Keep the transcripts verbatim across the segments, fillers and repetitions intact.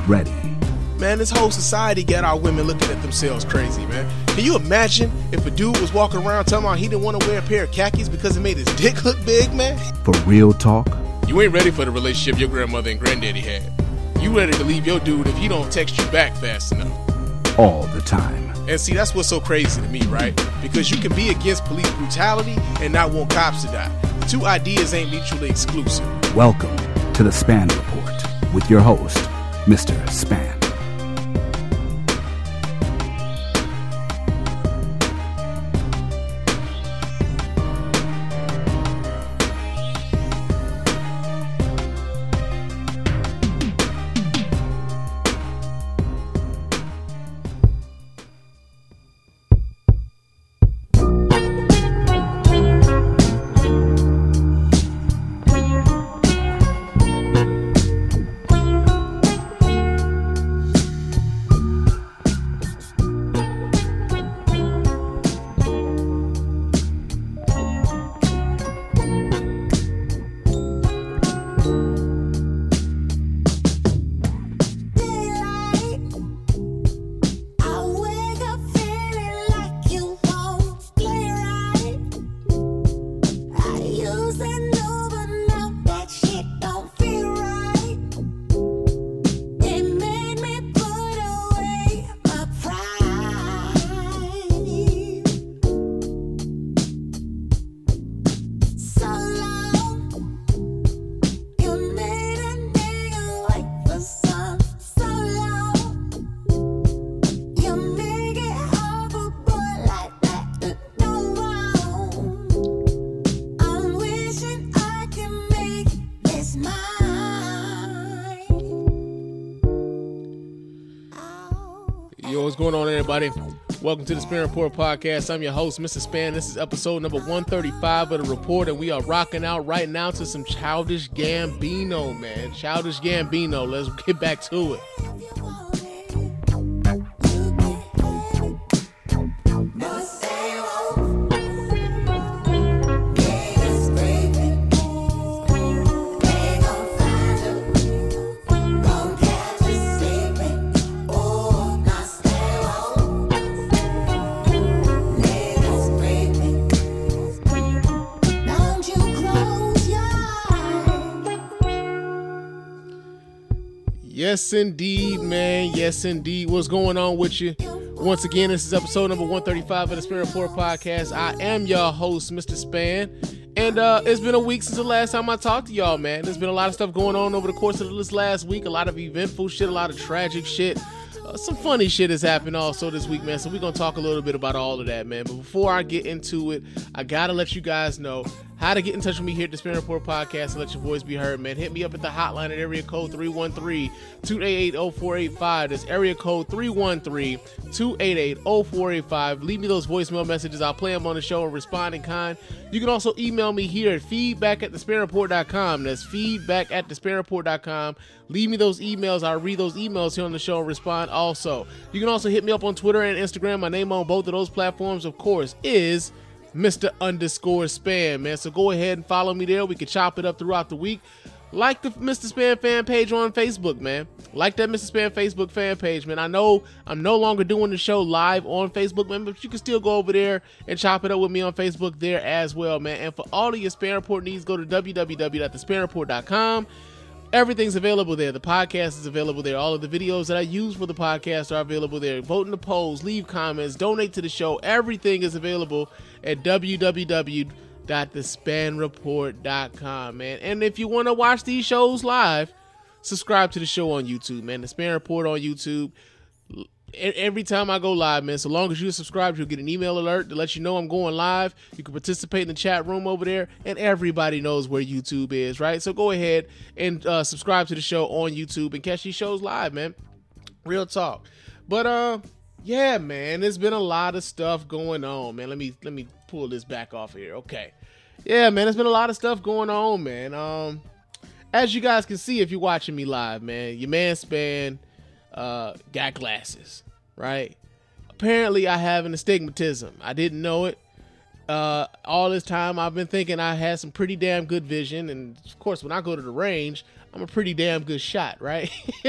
ready. Man, this whole society got our women looking at themselves crazy, man. Can you imagine if a dude was walking around telling me he didn't want to wear a pair of khakis because it made his dick look big, man? For real talk. You ain't ready for the relationship your grandmother and granddaddy had. You ready to leave your dude if he don't text you back fast enough. All the time. And see, that's what's so crazy to me, right? Because you can be against police brutality and not want cops to die. The two ideas ain't mutually exclusive. Welcome to the Span Report with your host, Mister Span. What's going on, everybody? Welcome to the Span Report podcast. I'm your host, Mister Span. This is episode number one thirty-five of the report, and we are rocking out right now to some Childish Gambino, man. Childish Gambino. Let's get back to it. Yes, indeed, man. Yes, indeed. What's going on with you? Once again, this is episode number one thirty-five of the Span Report podcast. I am your host, Mister Span. And uh, it's been a week since the last time I talked to y'all, man. There's been a lot of stuff going on over the course of this last week. A lot of eventful shit, a lot of tragic shit. Uh, some funny shit has happened also this week, man. So we're going to talk a little bit about all of that, man. But before I get into it, I got to let you guys know how to get in touch with me here at the Span Report podcast and let your voice be heard, man. Hit me up at the hotline at area code three one three, two eight eight, zero four eight five. That's area code three one three, two eight eight, zero four eight five. Leave me those voicemail messages. I'll play them on the show and respond in kind. You can also email me here at feedback at the span report dot com. That's feedback at the span report dot com. Leave me those emails. I'll read those emails here on the show and respond also. You can also hit me up on Twitter and Instagram. My name on both of those platforms, of course, is Mister underscore Span, man. So go ahead and follow me there. We can chop it up throughout the week. Like the Mister Span fan page on Facebook, man. Like that Mister Span Facebook fan page, man. I know I'm no longer doing the show live on Facebook, man, but you can still go over there and chop it up with me on Facebook there as well, man. And for all of your Span Report needs, go to w w w dot the span report dot com. Everything's available there. The podcast is available there. All of the videos that I use for the podcast are available there. Vote in the polls, leave comments, donate to the show. Everything is available at w w w dot the span report dot com, man. And if you want to watch these shows live, subscribe to the show on YouTube, man. The Span Report on YouTube. Every time I go live, man, so long as you're subscribed, you'll get an email alert to let you know I'm going live. You can participate in the chat room over there, and everybody knows where YouTube is, right? So go ahead and uh, subscribe to the show on YouTube and catch these shows live, man. Real talk. But uh, yeah, man, there's been a lot of stuff going on, man. Let me let me pull this back off here. Okay, yeah, man, there's been a lot of stuff going on, man. Um, as you guys can see if you're watching me live, man, your man Span uh got glasses, right? Apparently I have an astigmatism. I didn't know it. Uh, all this time I've been thinking I had some pretty damn good vision, and of course, when I go to the range, I'm a pretty damn good shot, right?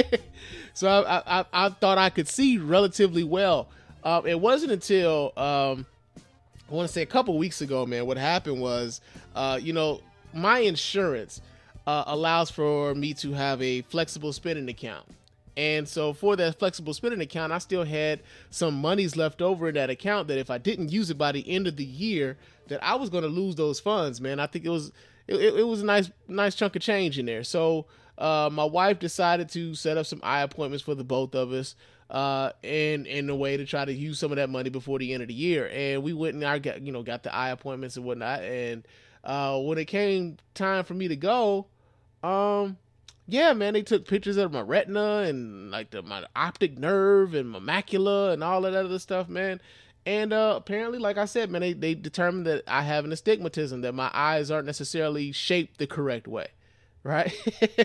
So I, I, I thought I could see relatively well. Um, it wasn't until um, I want to say a couple weeks ago, man. What happened was, uh, you know, my insurance uh, allows for me to have a flexible spending account. And so for that flexible spending account, I still had some monies left over in that account that if I didn't use it by the end of the year, that I was going to lose those funds, man. I think it was it, it was a nice nice chunk of change in there. So uh, my wife decided to set up some eye appointments for the both of us uh, in in a way to try to use some of that money before the end of the year. And we went and I got you know got the eye appointments and whatnot. And uh, when it came time for me to go, um. Yeah, man, they took pictures of my retina and like the, my optic nerve and my macula and all of that other stuff, man. And uh, apparently, like I said, man, they, they determined that I have an astigmatism, that my eyes aren't necessarily shaped the correct way, right?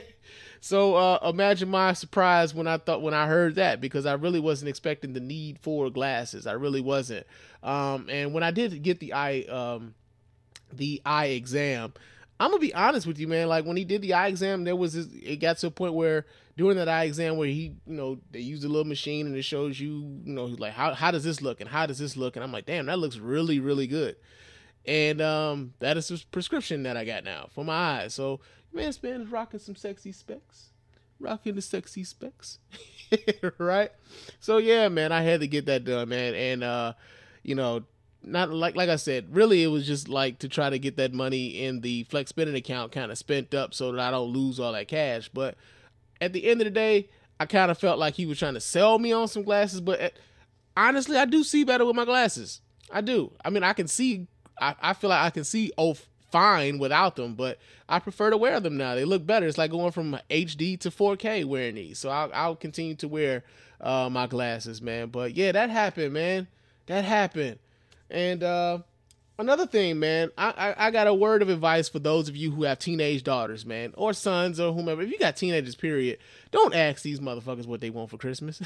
So uh, imagine my surprise when I thought when I heard that, because I really wasn't expecting the need for glasses. I really wasn't. Um, and when I did get the eye um, the eye exam, I'm gonna be honest with you, man. Like when he did the eye exam, there was this, it got to a point where during that eye exam where he, you know, they used a little machine and it shows you, you know, like how how does this look and how does this look, and I'm like, damn, that looks really really good. And um, that is a prescription that I got now for my eyes. So man, Span is rocking some sexy specs, rocking the sexy specs, right? So yeah, man, I had to get that done, man, and uh, you know. Not like like I said, really it was just like to try to get that money in the flex spending account kind of spent up so that I don't lose all that cash. But at the end of the day, I kind of felt like he was trying to sell me on some glasses. But at, honestly, I do see better with my glasses. I do. I mean, I can see. I, I feel like I can see oh fine without them, but I prefer to wear them now. They look better. It's like going from H D to four K wearing these. So I'll, I'll continue to wear uh, my glasses, man. But yeah, that happened, man. That happened. And uh, another thing, man, I, I, I got a word of advice for those of you who have teenage daughters, man, or sons or whomever. If you got teenagers, period, don't ask these motherfuckers what they want for Christmas.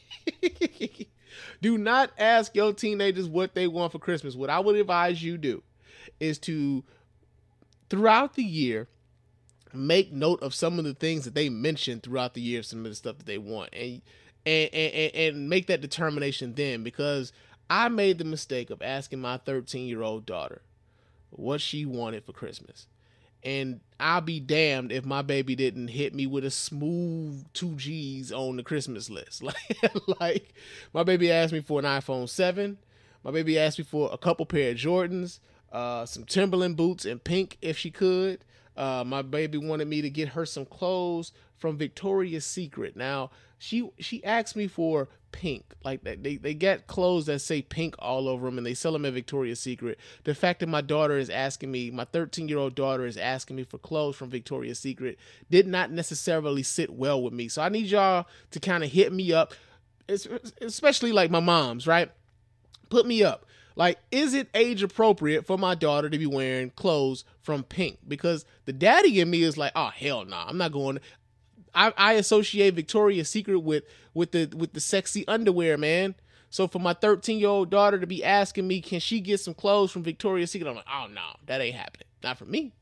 Do not ask your teenagers what they want for Christmas. What I would advise you do is to, throughout the year, make note of some of the things that they mention throughout the year, some of the stuff that they want, and and and, and make that determination then, because I made the mistake of asking my thirteen-year-old daughter what she wanted for Christmas. And I'll be damned if my baby didn't hit me with a smooth two G's on the Christmas list. Like, like my baby asked me for an iPhone seven. My baby asked me for a couple pair of Jordans, uh, some Timberland boots in pink if she could. Uh, my baby wanted me to get her some clothes from Victoria's Secret. Now, she she asked me for pink. Like they they get clothes that say pink all over them, and they sell them at Victoria's Secret. The fact that my daughter is asking me, my thirteen-year-old daughter is asking me for clothes from Victoria's Secret did not necessarily sit well with me. So I need y'all to kind of hit me up, especially like my moms, right? Put me up. Like, is it age appropriate for my daughter to be wearing clothes from Pink? Because the daddy in me is like, oh, hell no, nah, I'm not going. I, I associate Victoria's Secret with with the with the sexy underwear, man. So for my thirteen-year-old daughter to be asking me, can she get some clothes from Victoria's Secret? I'm like, oh, no, that ain't happening. Not for me.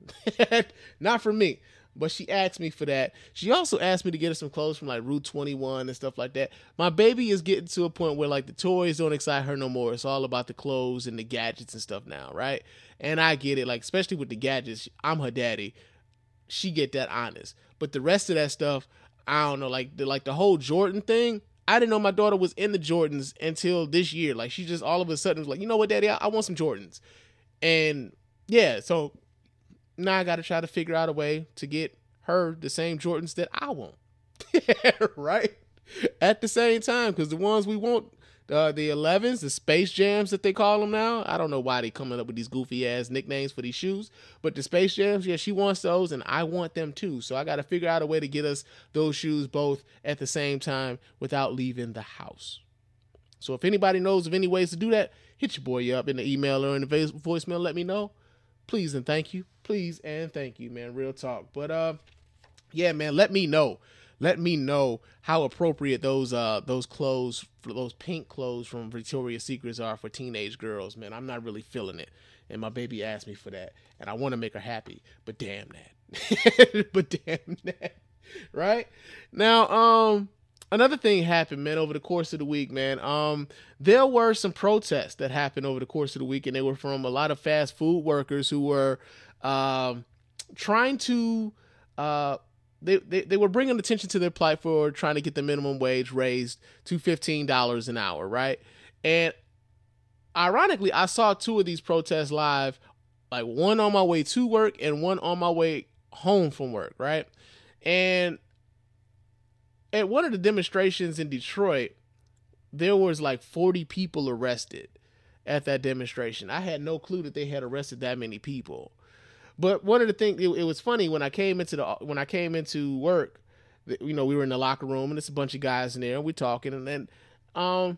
Not for me. But she asked me for that. She also asked me to get her some clothes from like Route twenty-one and stuff like that. My baby is getting to a point where like the toys don't excite her no more. It's all about the clothes and the gadgets and stuff now, right? And I get it. Like, especially with the gadgets, I'm her daddy. She get that honest. But the rest of that stuff, I don't know. Like the like the whole Jordan thing, I didn't know my daughter was in the Jordans until this year. Like, she just all of a sudden was like, you know what, Daddy, I, I want some Jordans. And yeah, so now I got to try to figure out a way to get her the same Jordans that I want. Right? At the same time, because the ones we want, uh, the elevens, the Space Jams that they call them now, I don't know why they coming up with these goofy ass nicknames for these shoes, but the Space Jams, yeah, she wants those and I want them too. So I got to figure out a way to get us those shoes both at the same time without leaving the house. So if anybody knows of any ways to do that, hit your boy up in the email or in the voicemail. Let me know. Please and thank you. Please and thank you, man. Real talk. But uh, yeah, man, let me know. let me know how appropriate those uh those clothes, those pink clothes from Victoria's Secrets are for teenage girls, man. I'm not really feeling it. And my baby asked me for that, and I want to make her happy, but damn that. But damn that. Right? Now, um, another thing happened, man, over the course of the week, man. Um, there were some protests that happened over the course of the week, and they were from a lot of fast food workers who were um, trying to, uh, they, they, they were bringing attention to their plight for trying to get the minimum wage raised to fifteen dollars an hour, right? And ironically, I saw two of these protests live, like one on my way to work and one on my way home from work, right? And at one of the demonstrations in Detroit, there was like forty people arrested at that demonstration. I had no clue that they had arrested that many people. But one of the things, it, it was funny when I came into the when I came into work, you know, we were in the locker room and there's a bunch of guys in there and we're talking, and then um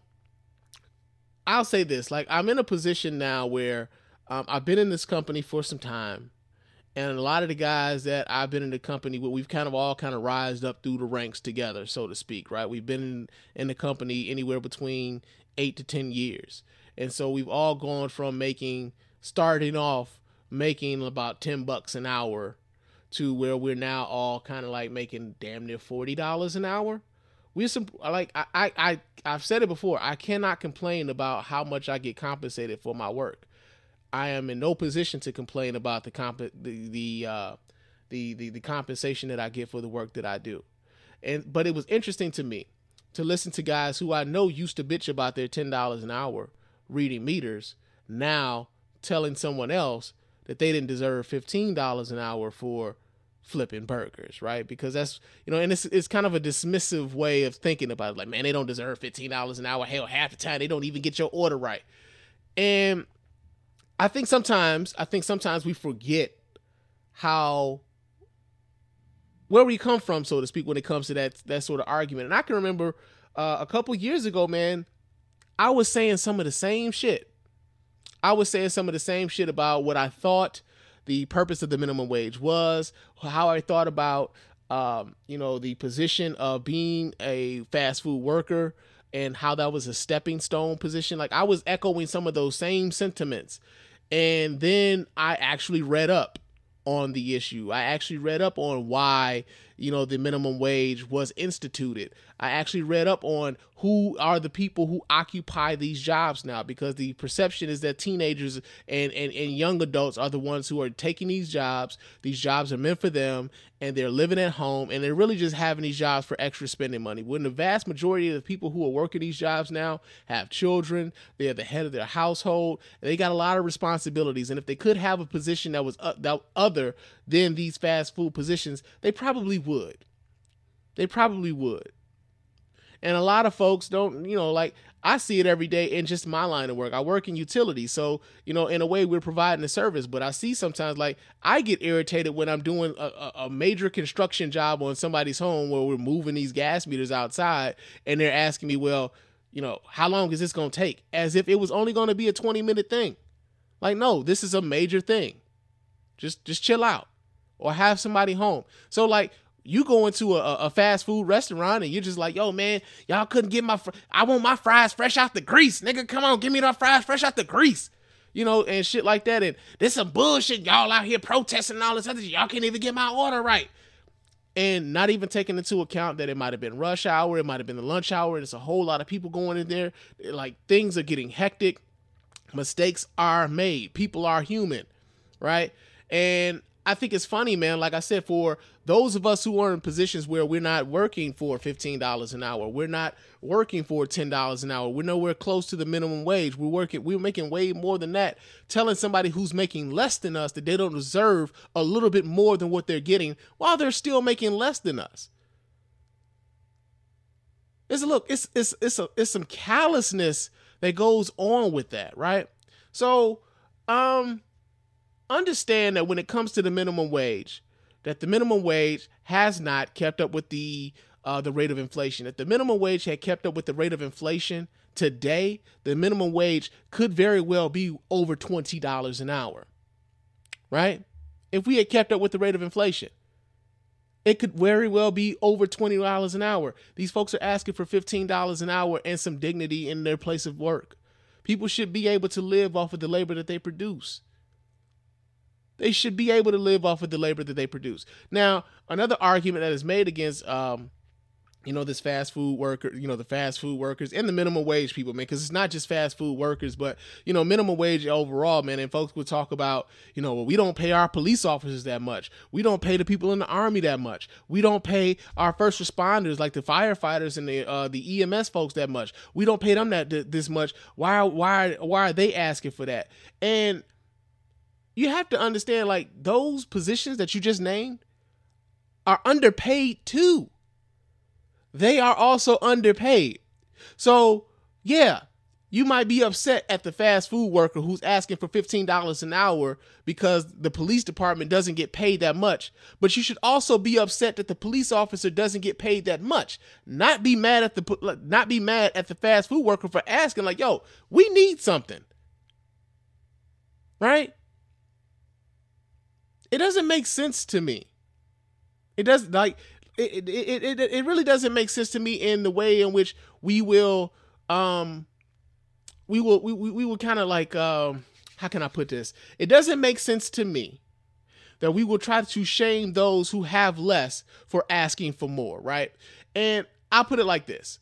I'll say this, like, I'm in a position now where um, I've been in this company for some time, and a lot of the guys that I've been in the company with, we've kind of all kind of rised up through the ranks together, so to speak, right? We've been in, in the company anywhere between eight to ten years. And so we've all gone from making, starting off making about ten bucks an hour to where we're now all kind of like making damn near forty dollars an hour. We're some, like, I, I, I, I've said it before, I cannot complain about how much I get compensated for my work. I am in no position to complain about the comp, the, the, uh, the, the, the compensation that I get for the work that I do. And, but it was interesting to me to listen to guys who I know used to bitch about their ten dollars an hour reading meters, now telling someone else that they didn't deserve fifteen dollars an hour for flipping burgers, right? Because that's, you know, and it's it's kind of a dismissive way of thinking about it. Like, man, they don't deserve fifteen dollars an hour. Hell, half the time they don't even get your order right. And I think sometimes, I think sometimes we forget how, where we come from, so to speak, when it comes to that, that sort of argument. And I can remember uh, a couple years ago, man, I was saying some of the same shit. I was saying some of the same shit about what I thought the purpose of the minimum wage was, how I thought about, um, you know, the position of being a fast food worker and how that was a stepping stone position. Like, I was echoing some of those same sentiments. And then I actually read up on the issue. I actually read up on why, you know, the minimum wage was instituted. I actually read up on who are the people who occupy these jobs now, because the perception is that teenagers and, and, and young adults are the ones who are taking these jobs. These jobs are meant for them, and they're living at home, and they're really just having these jobs for extra spending money. When the vast majority of the people who are working these jobs now have children, they're the head of their household, and they got a lot of responsibilities. And if they could have a position that was uh, that other than these fast food positions, they probably would. They probably would. And a lot of folks don't, you know, like, I see it every day in just my line of work. I work in utilities. So, you know, in a way we're providing a service, but I see sometimes, like, I get irritated when I'm doing a, a major construction job on somebody's home where we're moving these gas meters outside, and they're asking me, well, you know, how long is this going to take? As if it was only going to be a twenty minute thing. Like, no, this is a major thing. Just, just chill out or have somebody home. So, like, you go into a, a fast food restaurant and you're just like, yo, man, y'all couldn't get my, fr- I want my fries fresh out the grease. Nigga, come on, give me the fries fresh out the grease. You know, and shit like that. And there's some bullshit. Y'all out here protesting and all this other shit. Y'all can't even get my order right. And not even taking into account that it might have been rush hour. It might have been the lunch hour. There's a whole lot of people going in there. Like, things are getting hectic. Mistakes are made. People are human, right? And I think it's funny, man. Like I said, for those of us who are in positions where we're not working for fifteen dollars an hour, we're not working for ten dollars an hour, we're nowhere close to the minimum wage. We're working, we're making way more than that. Telling somebody who's making less than us that they don't deserve a little bit more than what they're getting while they're still making less than us. It's look, it's it's it's a, it's some callousness that goes on with that, right? So, um. understand that when it comes to the minimum wage, that the minimum wage has not kept up with the uh, the rate of inflation. If the minimum wage had kept up with the rate of inflation today, the minimum wage could very well be over twenty dollars an hour, right? If we had kept up with the rate of inflation. It could very well be over twenty dollars an hour. These folks are asking for fifteen dollars an hour and some dignity in their place of work. People should be able to live off of the labor that they produce. They should be able to live off of the labor that they produce. Now, another argument that is made against, um, you know, this fast food worker, you know, the fast food workers and the minimum wage people, man, because it's not just fast food workers, but, you know, minimum wage overall, man. And folks would talk about, you know, well, we don't pay our police officers that much. We don't pay the people in the Army that much. We don't pay our first responders, like the firefighters and the uh, the E M S folks, that much. We don't pay them that this much. Why, why, why are they asking for that? And you have to understand, like, those positions that you just named are underpaid too. They are also underpaid. So, yeah, you might be upset at the fast food worker who's asking for fifteen dollars an hour because the police department doesn't get paid that much. But you should also be upset that the police officer doesn't get paid that much. Not be mad at the not be mad at the fast food worker for asking, like, yo, we need something. Right? It doesn't make sense to me. It doesn't, like, It, it it it really doesn't make sense to me in the way in which we will um we will we we, we will kind of like um how can I put this? It doesn't make sense to me that we will try to shame those who have less for asking for more, right? And I'll put it like this.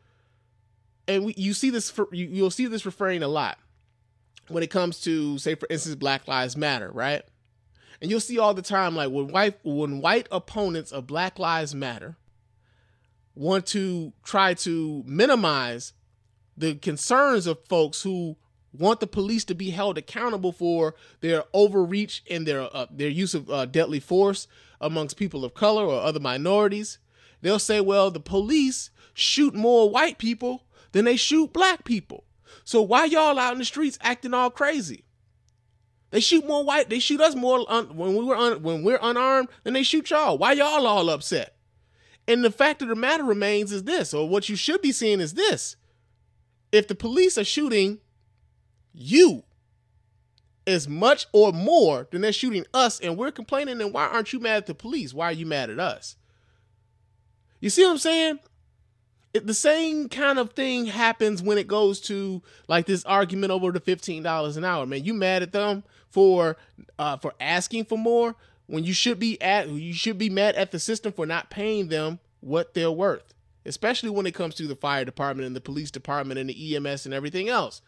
And we, you see this for, you, you'll see this referring a lot when it comes to, say, for instance, Black Lives Matter, right? And you'll see all the time, like, when white when white opponents of Black Lives Matter want to try to minimize the concerns of folks who want the police to be held accountable for their overreach and their uh, their use of uh, deadly force amongst people of color or other minorities, they'll say, well, the police shoot more white people than they shoot black people. So why y'all out in the streets acting all crazy? They shoot more white. They shoot us more un, when we were un, when we're unarmed than they shoot y'all. Why y'all all upset? And the fact of the matter remains is this, or what you should be seeing is this: if the police are shooting you as much or more than they're shooting us, and we're complaining, then why aren't you mad at the police? Why are you mad at us? You see what I'm saying? It, the same kind of thing happens when it goes to, like, this argument over the fifteen dollars an hour. Man, you mad at them for uh, for asking for more when you should be at you should be mad at the system for not paying them what they're worth, especially when it comes to the fire department and the police department and the E M S and everything else.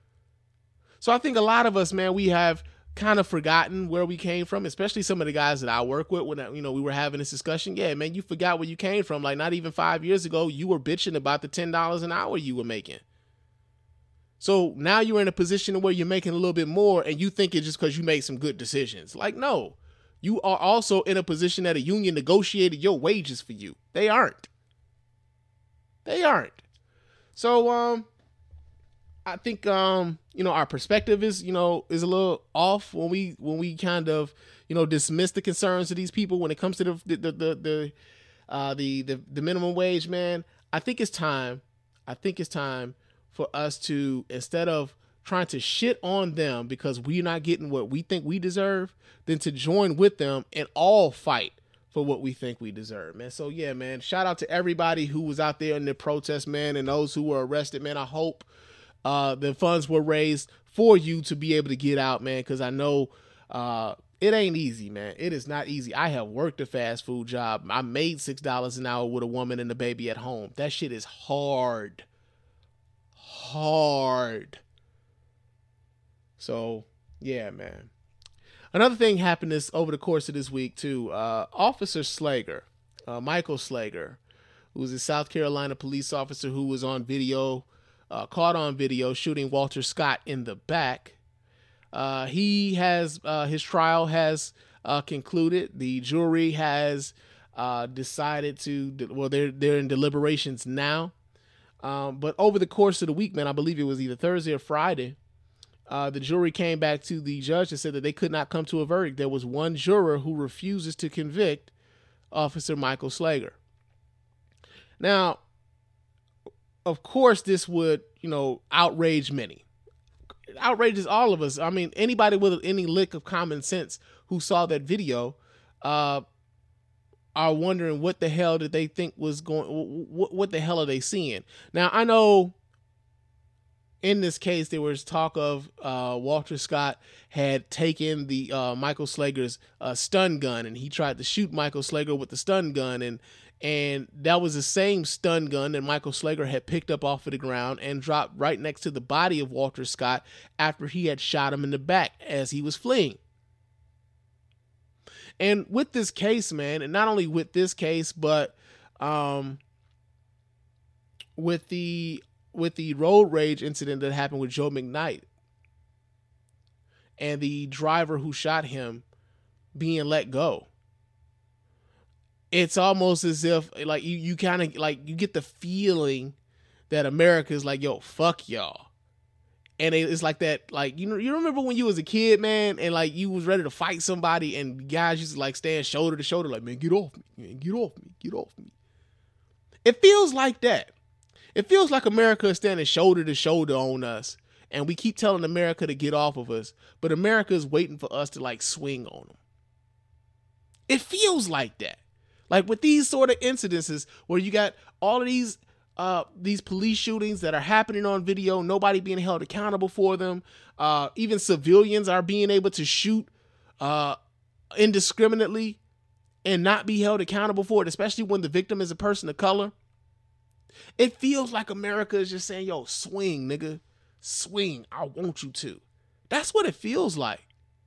So I think a lot of us, man, we have kind of forgotten where we came from, especially some of the guys that I work with when, you know, we were having this discussion. Yeah, man, you forgot where you came from. Like, not even five years ago, you were bitching about the ten dollars an hour you were making. So now you're in a position where you're making a little bit more and you think it's just because you made some good decisions. Like, no, you are also in a position that a union negotiated your wages for you. They aren't. They aren't. So, um, I think, um, you know, our perspective is, you know, is a little off when we when we kind of, you know, dismiss the concerns of these people when it comes to the the the the uh, the, the the minimum wage, man. I think it's time. I think it's time for us to, instead of trying to shit on them because we're not getting what we think we deserve, then to join with them and all fight for what we think we deserve, man. So yeah, man, shout out to everybody who was out there in the protest, man, and those who were arrested, man. I hope Uh, the funds were raised for you to be able to get out, man, because I know uh, it ain't easy, man. It is not easy. I have worked a fast food job. I made six dollars an hour with a woman and a baby at home. That shit is hard. Hard. So, yeah, man. Another thing happened this over the course of this week, too. Uh, Officer Slager, uh, Michael Slager, who was a South Carolina police officer who was on video, Uh, caught on video shooting Walter Scott in the back. Uh, he has uh, his trial has uh, concluded. The jury has uh, decided to. Well, they're they're in deliberations now. Um, but over the course of the week, man, I believe it was either Thursday or Friday, uh, the jury came back to the judge and said that they could not come to a verdict. There was one juror who refuses to convict Officer Michael Slager. Now, of course, this would, you know, outrage many. It outrages all of us. I mean, anybody with any lick of common sense who saw that video, uh, are wondering what the hell did they think was going, what, what the hell are they seeing? Now, I know in this case, there was talk of uh, Walter Scott had taken the uh, Michael Slager's uh, stun gun, and he tried to shoot Michael Slager with the stun gun, and and that was the same stun gun that Michael Slager had picked up off of the ground and dropped right next to the body of Walter Scott after he had shot him in the back as he was fleeing. And with this case, man, and not only with this case, but um, with the with the road rage incident that happened with Joe McKnight and the driver who shot him being let go. It's almost as if like you, you kind of like you get the feeling that America is like, yo, fuck y'all. And it's like that, like, you know, you remember when you was a kid, man, and like you was ready to fight somebody and guys used to like stand shoulder to shoulder, like, man, get off me, man, get off me, get off me. It feels like that. It feels like America is standing shoulder to shoulder on us, and we keep telling America to get off of us, but America is waiting for us to like swing on them. It feels like that. Like with these sort of incidences where you got all of these uh, these police shootings that are happening on video, nobody being held accountable for them. Uh, even civilians are being able to shoot uh, indiscriminately and not be held accountable for it, especially when the victim is a person of color. It feels like America is just saying, yo, swing, nigga. Swing. I want you to. That's what it feels like.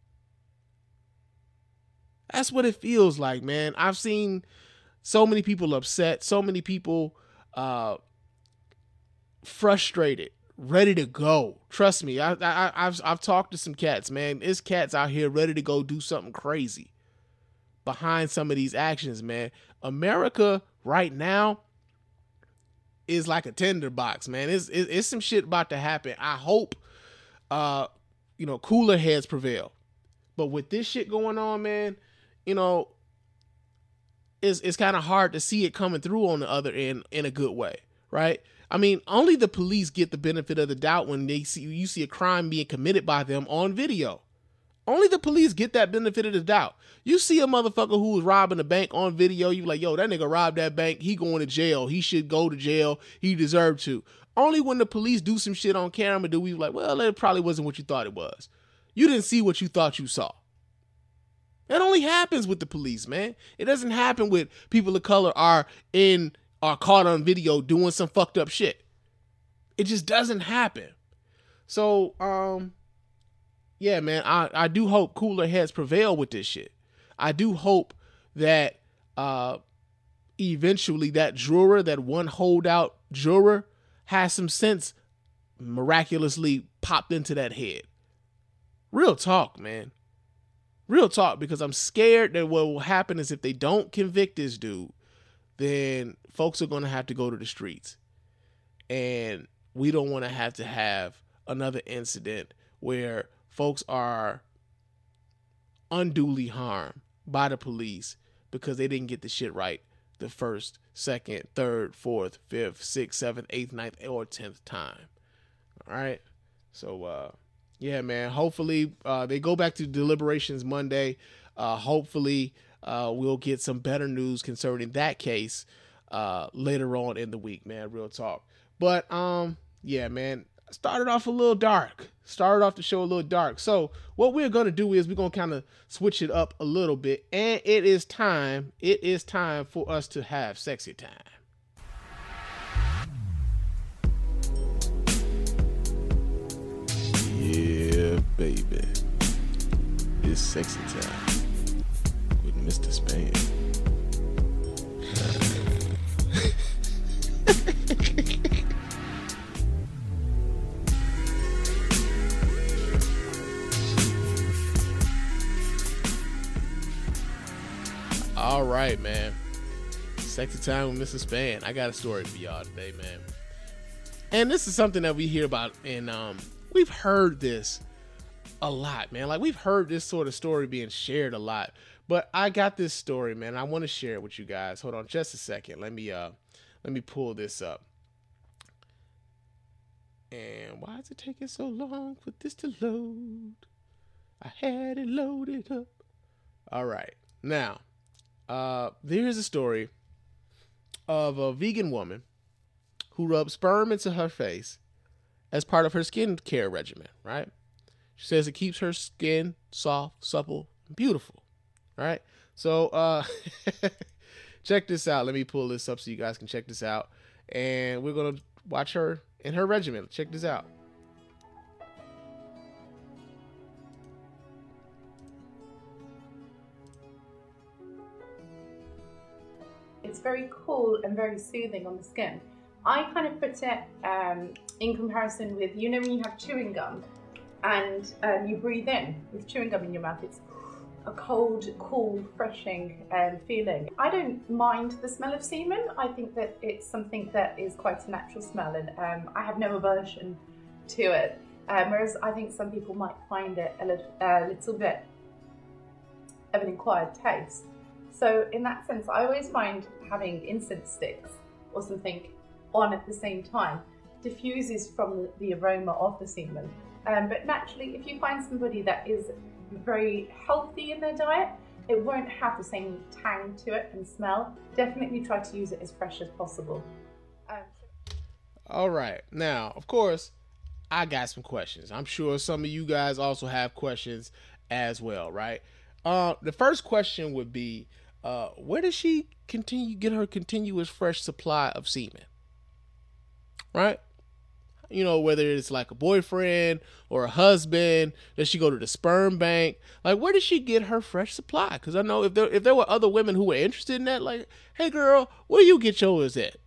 That's what it feels like, man. I've seen so many people upset, so many people uh, frustrated, ready to go. Trust me, I, I, I've I've talked to some cats, man. There's cats out here ready to go do something crazy behind some of these actions, man. America right now is like a tinderbox, man. It's, it's it's some shit about to happen. I hope, uh, you know, cooler heads prevail. But with this shit going on, man, you know, it's it's kind of hard to see it coming through on the other end in a good way, right? I mean, only the police get the benefit of the doubt when they see you see a crime being committed by them on video. Only the police get that benefit of the doubt. You see a motherfucker who was robbing a bank on video, you like, yo, that nigga robbed that bank. He going to jail. He should go to jail. He deserved to. Only when the police do some shit on camera do we like, well, it probably wasn't what you thought it was. You didn't see what you thought you saw. That only happens with the police, man. It doesn't happen with people of color are in are caught on video doing some fucked up shit. It just doesn't happen. So, um, yeah, man, I, I do hope cooler heads prevail with this shit. I do hope that uh, eventually that juror, that one holdout juror, has some sense miraculously popped into that head. Real talk, man. Real talk, because I'm scared that what will happen is if they don't convict this dude, then folks are going to have to go to the streets. And we don't want to have to have another incident where folks are unduly harmed by the police because they didn't get the shit right the first, second, third, fourth, fifth, sixth, seventh, eighth, ninth, or tenth time. All right. So, uh, yeah, man, hopefully uh, they go back to deliberations Monday. Uh, hopefully uh, we'll get some better news concerning that case uh, later on in the week, man. Real talk. But, um, yeah, man, started off a little dark. Started off the show a little dark. So what we're going to do is we're going to kind of switch it up a little bit. And it is time. It is time for us to have sexy time. Yeah, baby. It's sexy time with Mister Span. All right, man. Sexy time with Mister Span. I got a story for y'all today, man. And this is something that we hear about, and um, we've heard this a lot, man. Like, we've heard this sort of story being shared a lot. But I got this story, man. I want to share it with you guys. Hold on just a second. Let me uh let me pull this up. And why is it taking so long for this to load? I had it loaded up. All right. Now, Uh, there is a story of a vegan woman who rubs sperm into her face as part of her skincare regimen, right? She says it keeps her skin soft, supple, and beautiful, right? So uh, check this out. Let me pull this up so you guys can check this out. And we're going to watch her in her regimen. Check this out. It's very cool and very soothing on the skin. I kind of put it um, in comparison with, you know, when you have chewing gum and um, you breathe in with chewing gum in your mouth, it's a cold, cool, refreshing um, feeling. I don't mind the smell of semen. I think that it's something that is quite a natural smell, and um, I have no aversion to it. Um, whereas I think some people might find it a little, a little bit of an acquired taste. So in that sense, I always find having incense sticks or something on at the same time diffuses from the aroma of the semen. Um, but naturally, if you find somebody that is very healthy in their diet, it won't have the same tang to it and smell. Definitely try to use it as fresh as possible. Um, All right. Now, of course, I got some questions. I'm sure some of you guys also have questions as well, right? Uh, the first question would be, uh, where does she continue get her continuous fresh supply of semen? Right? You know, whether it's like a boyfriend or a husband, does she go to the sperm bank? Like, where does she get her fresh supply? Because I know if there if there were other women who were interested in that, like, hey girl, where you get yours at?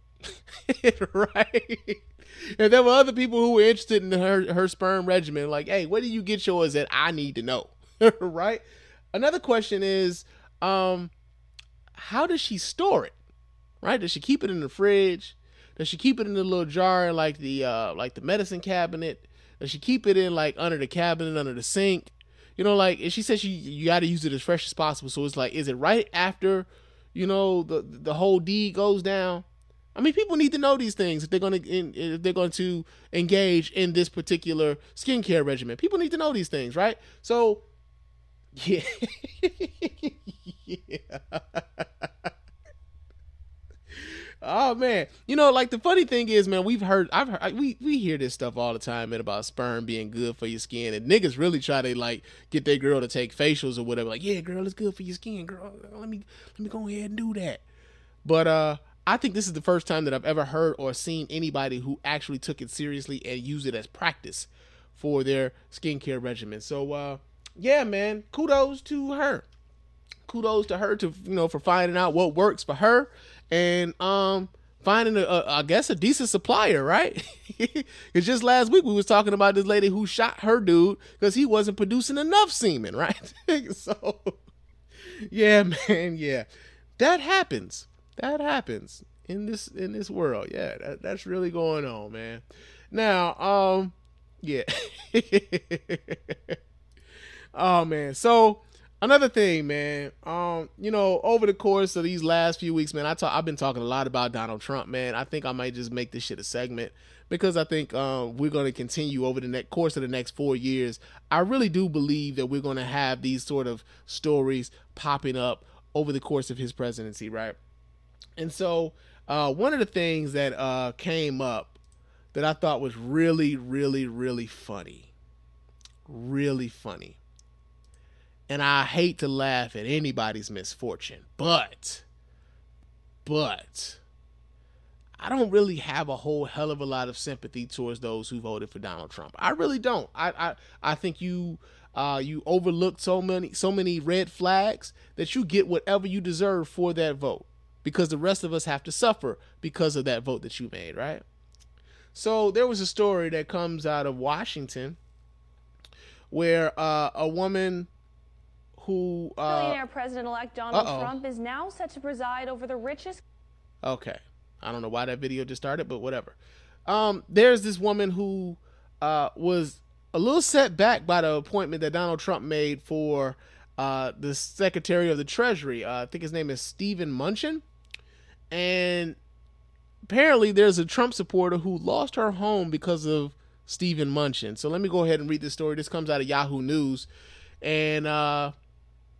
Right? If there were other people who were interested in her her sperm regimen, like, hey, where do you get yours at? I need to know. Right? Another question is, um, how does she store it? Right? Does she keep it in the fridge? Does she keep it in a little jar like the uh, like the medicine cabinet? Does she keep it in like under the cabinet, under the sink? You know, like, and she says she you got to use it as fresh as possible. So it's like, is it right after, you know, the the whole deed goes down? I mean, people need to know these things if they're going to if they're going to engage in this particular skincare regimen. People need to know these things, right? So, yeah, yeah. Oh man, you know, like the funny thing is, man, we've heard, I've heard, we we hear this stuff all the time, man, about sperm being good for your skin, and niggas really try to like get their girl to take facials or whatever. Like, yeah, girl, it's good for your skin, girl. Let me let me go ahead and do that. But uh, I think this is the first time that I've ever heard or seen anybody who actually took it seriously and used it as practice for their skincare regimen. So uh, yeah, man, kudos to her. Kudos to her to you know for finding out what works for her. And um, finding a, a, I guess a decent supplier, right? Because just last week we was talking about this lady who shot her dude because he wasn't producing enough semen, right? So, yeah, man, yeah, that happens. That happens in this in this world. Yeah, that, that's really going on, man. Now, um, yeah. Oh man, so. Another thing, man, um, you know, over the course of these last few weeks, man, I talk, I've been talking a lot about Donald Trump, man. I think I might just make this shit a segment because I think um, we're going to continue over the next course of the next four years. I really do believe that we're going to have these sort of stories popping up over the course of his presidency, right? And so uh, one of the things that uh, came up that I thought was really, really, really funny, really funny. And I hate to laugh at anybody's misfortune, but, but, I don't really have a whole hell of a lot of sympathy towards those who voted for Donald Trump. I really don't. I I, I think you uh, you overlooked so many so many red flags that you get whatever you deserve for that vote, because the rest of us have to suffer because of that vote that you made, right? So there was a story that comes out of Washington where uh, a woman who uh, billionaire president-elect Donald uh-oh. Trump is now set to preside over the richest. Okay, I don't know why that video just started, but whatever. Um, there's this woman who uh, was a little set back by the appointment that Donald Trump made for uh, the Secretary of the Treasury. Uh, I think his name is Stephen Mnuchin, and apparently there's a Trump supporter who lost her home because of Stephen Mnuchin. So let me go ahead and read this story. This comes out of Yahoo News, and uh,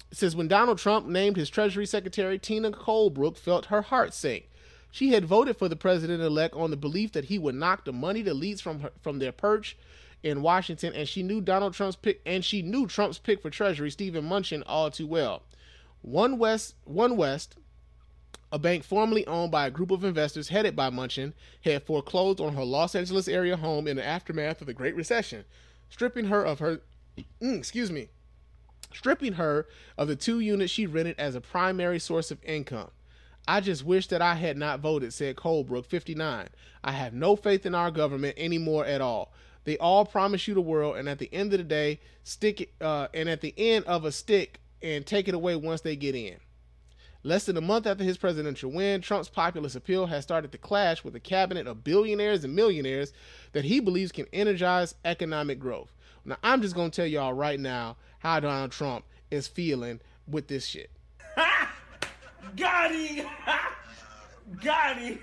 It says, when Donald Trump named his Treasury Secretary, Tina Colebrook felt her heart sink. She had voted for the president-elect on the belief that he would knock the moneyed elites from her, from their perch in Washington, and she knew Donald Trump's pick, and she knew Trump's pick for Treasury, Stephen Mnuchin, all too well. One West, One West, a bank formerly owned by a group of investors headed by Mnuchin, had foreclosed on her Los Angeles area home in the aftermath of the Great Recession, stripping her of her, mm, excuse me, stripping her of the two units she rented as a primary source of income. I just wish that I had not voted, said Colebrook, fifty-nine. I have no faith in our government anymore at all. They all promise you the world, and at the end of the day, stick it, uh, and at the end of a stick, and take it away once they get in. Less than a month after his presidential win, Trump's populist appeal has started to clash with a cabinet of billionaires and millionaires that he believes can energize economic growth. Now, I'm just going to tell y'all right now how Donald Trump is feeling with this shit. Got him! Got him!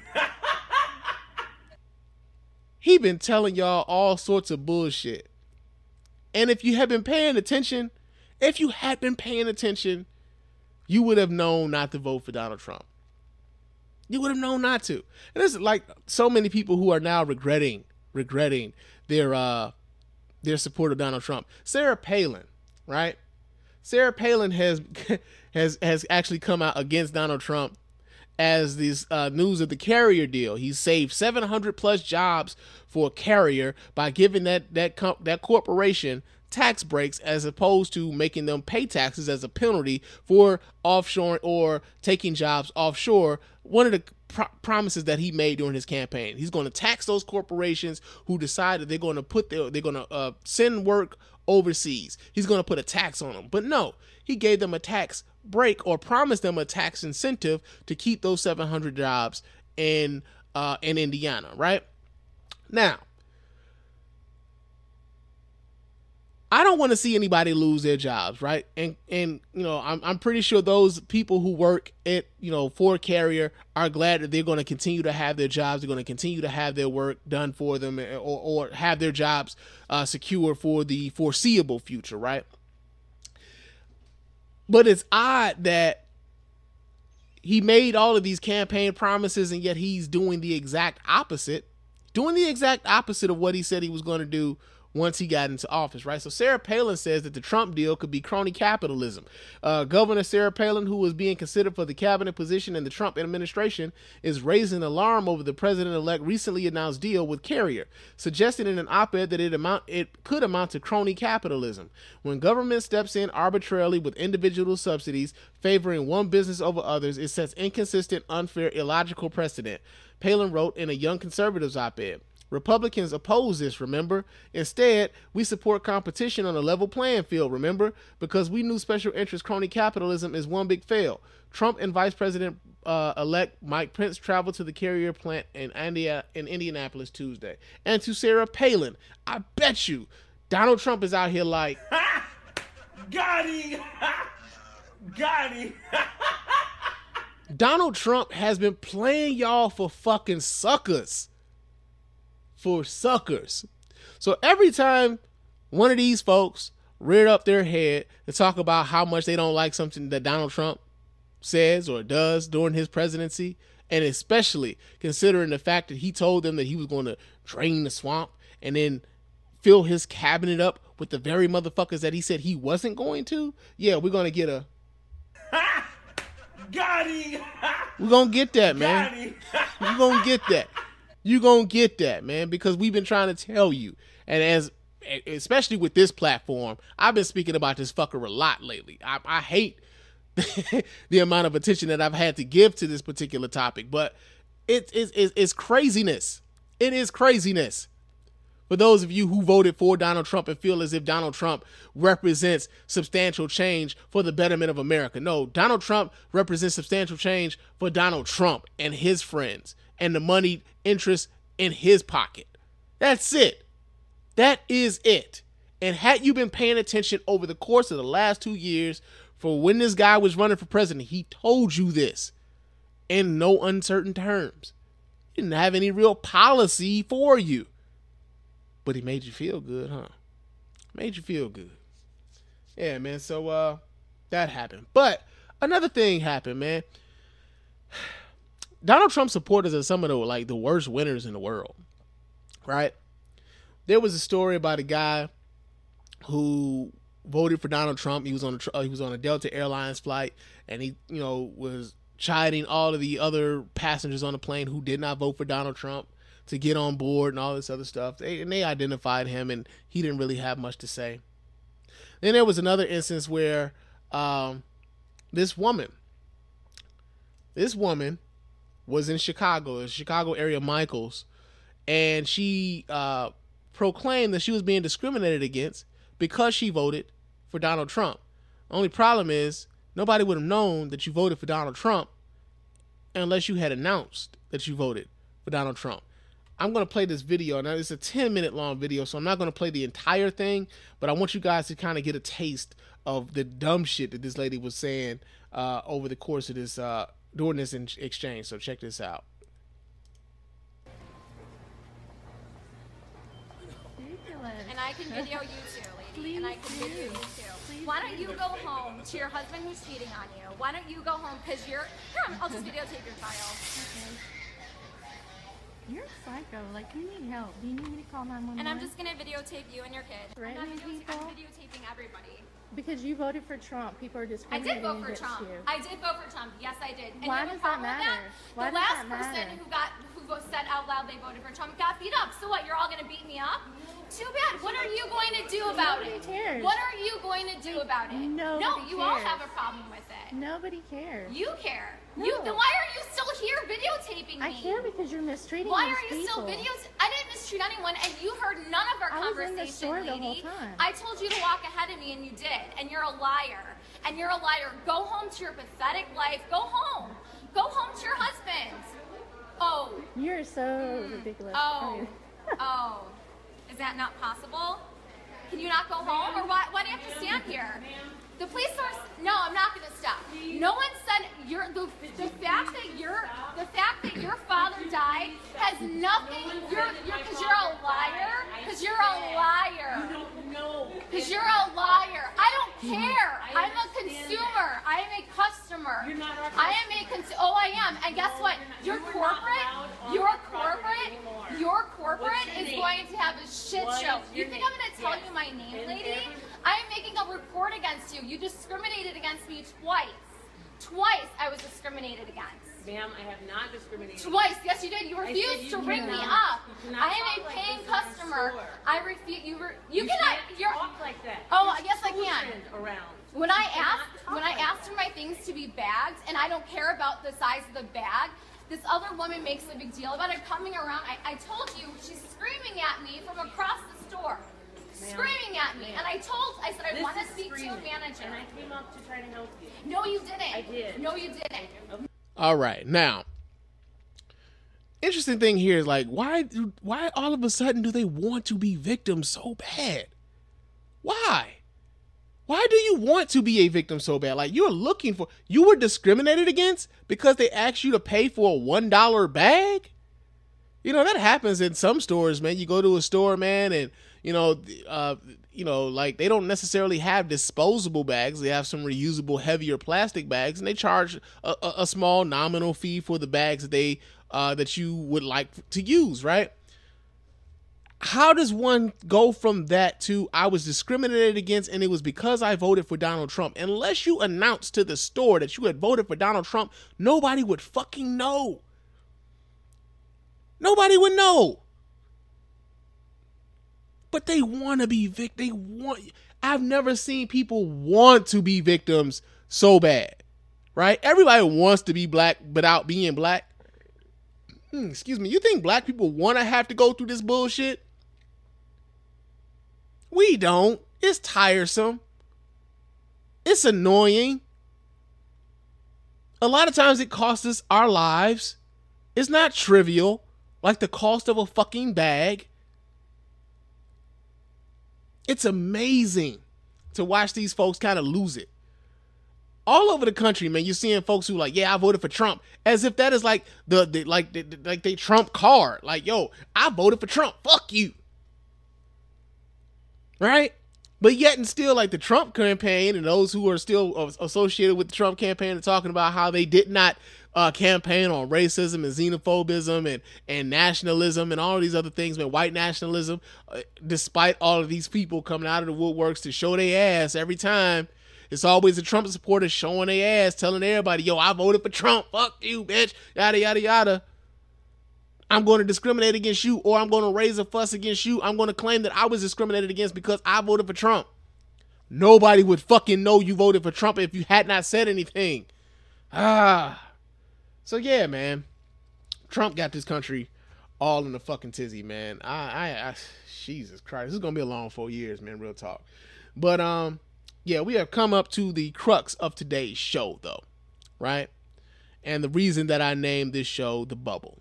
He been telling y'all all sorts of bullshit. And if you had been paying attention, if you had been paying attention, you would have known not to vote for Donald Trump. You would have known not to. And this is like so many people who are now regretting, regretting their uh, their support of Donald Trump. Sarah Palin, right? Sarah Palin has has has actually come out against Donald Trump as this uh, news of the Carrier deal. He saved seven hundred plus jobs for Carrier by giving that that comp- that corporation tax breaks as opposed to making them pay taxes as a penalty for offshoring or taking jobs offshore. One of the pro- promises that he made during his campaign, he's going to tax those corporations who decide that they're going to put their, they're going to uh, send work overseas. He's going to put a tax on them. But no, he gave them a tax break or promised them a tax incentive to keep those seven hundred jobs in uh, in Indiana, right? Now, I don't want to see anybody lose their jobs, right? And and you know, I'm I'm pretty sure those people who work at, you know, for Carrier are glad that they're going to continue to have their jobs. They're going to continue to have their work done for them, or or have their jobs uh, secure for the foreseeable future, right? But it's odd that he made all of these campaign promises, and yet he's doing the exact opposite, doing the exact opposite of what he said he was going to do once he got into office, right? So Sarah Palin says that the Trump deal could be crony capitalism. Uh, Governor Sarah Palin, who was being considered for the cabinet position in the Trump administration, is raising alarm over the president-elect recently announced deal with Carrier, suggesting in an op-ed that it amount it could amount to crony capitalism. When government steps in arbitrarily with individual subsidies, favoring one business over others, it sets inconsistent, unfair, illogical precedent, Palin wrote in a Young Conservatives op-ed. Republicans oppose this, remember? Instead, we support competition on a level playing field, remember? Because we knew special interest crony capitalism is one big fail. Trump and Vice President-elect uh, Mike Pence traveled to the Carrier plant in, India, in Indianapolis Tuesday. And to Sarah Palin, I bet you Donald Trump is out here like, got him! Got him! Donald Trump has been playing y'all for fucking suckers. For suckers. So every time one of these folks rear up their head to talk about how much they don't like something that Donald Trump says or does during his presidency, and especially considering the fact that he told them that he was going to drain the swamp and then fill his cabinet up with the very motherfuckers that he said he wasn't going to, yeah, we're going to get a... Got him! We're going to get that, man. We're going to get that. You're going to get that, man, because we've been trying to tell you. And as, especially with this platform, I've been speaking about this fucker a lot lately. I, I hate the amount of attention that I've had to give to this particular topic, but it, it, it, it's craziness. It is craziness. For those of you who voted for Donald Trump and feel as if Donald Trump represents substantial change for the betterment of America. No, Donald Trump represents substantial change for Donald Trump and his friends and the moneyed interest in his pocket. That's it. That is it. And had you been paying attention over the course of the last two years for when this guy was running for president, he told you this in no uncertain terms. He didn't have any real policy for you. But he made you feel good, huh? Made you feel good. Yeah, man. So, uh, that happened. But another thing happened, man. Donald Trump supporters are some of the like the worst winners in the world, right? There was a story about a guy who voted for Donald Trump. He was on a, he was on a Delta Airlines flight, and he, you know, was chiding all of the other passengers on the plane who did not vote for Donald Trump to get on board and all this other stuff. They, and they identified him, and he didn't really have much to say. Then there was another instance where um, this woman, this woman was in Chicago, the Chicago area, Michaels, and she uh, proclaimed that she was being discriminated against because she voted for Donald Trump. The only problem is nobody would have known that you voted for Donald Trump unless you had announced that you voted for Donald Trump. I'm going to play this video. Now, it's a ten minute long video, so I'm not going to play the entire thing, but I want you guys to kind of get a taste of the dumb shit that this lady was saying uh, over the course of this, uh, during this in- exchange. So check this out. And I can video you too, lady. And I can video you too. Why don't you go home to your husband who's cheating on you? Why don't you go home because you're... Here, I'll just videotape your child. You're a psycho. Like, you need help. Do you need me to call nine one one? And I'm just going to videotape you and your kid. I'm, not Threatening videota- I'm people? videotaping everybody. Because you voted for Trump. People are I discriminating did vote for against Trump. you. I did vote for Trump. Yes, I did. And Why you have a does that problem with matter? Why the does last that person matter? who got who go- said out loud they voted for Trump got beat up. So what? You're all going to beat me up? Too bad. What are you going to do about Nobody it? cares. What are you going to do about it? Nobody no, you all cares. have a problem with it. Nobody cares. You care. No. You. Then why are you still here videotaping me? I care because you're mistreating Why these are you people. still videos? I didn't mistreat anyone, and you heard none of our I was in the conversation, store the lady. whole time. I told you to walk ahead of me, and you did. And you're a liar. And you're a liar. Go home to your pathetic life. Go home. Go home to your husband. Oh. You're so ridiculous. Oh. Oh. Is that not possible? Can you not go home, or why? Why do you have to stand here? The police are. No, I'm not going to stop. No one said you're the the fact that your the fact that your father died has nothing. You're you're because you're a liar. Because you're a liar. Because you're a liar. I don't care. I'm a consumer. I am a customer. I am a cons. Oh, I am. And guess what? Your corporate, your corporate, your corporate is going to have a shit show. You think I'm going to tell you my name, lady? I am making a report against you. You discriminated against me twice. Twice I was discriminated against. Ma'am, I have not discriminated. Twice, yes you did. You refused you to ring me cannot- up. you cannot I am talk a like paying this in the customer. store. I refuse. You re- you, You cannot. can't You're. talk like that. Oh, There's yes I can. children around. When I You cannot asked talk when I like asked for my things to be bagged, and I don't care about the size of the bag, this other woman makes a big deal about it coming around. I, I told you she's screaming at me from across the store. Screaming at me, and I told, I said, I This want to is speak to a screaming, manager. And I came up to try to help you. No, you didn't. I did. No, you didn't. All right, now, interesting thing here is like, why do why all of a sudden do they want to be victims so bad? Why? Why do you want to be a victim so bad? Like, you're looking for, you were discriminated against because they asked you to pay for a one dollar bag? You know, that happens in some stores, man. You go to a store, man, and, you know, uh, you know, like, they don't necessarily have disposable bags. They have some reusable, heavier plastic bags, and they charge a, a, a small nominal fee for the bags that they uh, that you would like to use, right? How does one go from that to I was discriminated against and it was because I voted for Donald Trump? Unless you announced to the store that you had voted for Donald Trump, nobody would fucking know. Nobody would know. But they want to be vic. They want. I've never seen people want to be victims so bad, right? Everybody wants to be black without being black. Hmm, excuse me. You think black people want to have to go through this bullshit? We don't. It's tiresome. It's annoying. A lot of times it costs us our lives. It's not trivial, like the cost of a fucking bag. It's amazing to watch these folks kind of lose it. All over the country, man, you're seeing folks who like, yeah, I voted for Trump, as if that is like the, the like the, the, like they Trump card. Like, yo, I voted for Trump. Fuck you. Right? But yet and still, like the Trump campaign and those who are still associated with the Trump campaign are talking about how they did not uh, campaign on racism and xenophobism and, and nationalism and all of these other things, man, white nationalism, uh, despite all of these people coming out of the woodworks to show their ass every time. It's always the Trump supporters showing their ass, telling everybody, yo, I voted for Trump. Fuck you, bitch. Yada, yada, yada. I'm going to discriminate against you, or I'm going to raise a fuss against you. I'm going to claim that I was discriminated against because I voted for Trump. Nobody would fucking know you voted for Trump if you had not said anything. Ah. So yeah, man. Trump got this country all in the fucking tizzy, man. I, I, I Jesus Christ. This is going to be a long four years, man. Real talk. But, um, yeah, we have come up to the crux of today's show, though. Right? And the reason that I named this show The Bubble.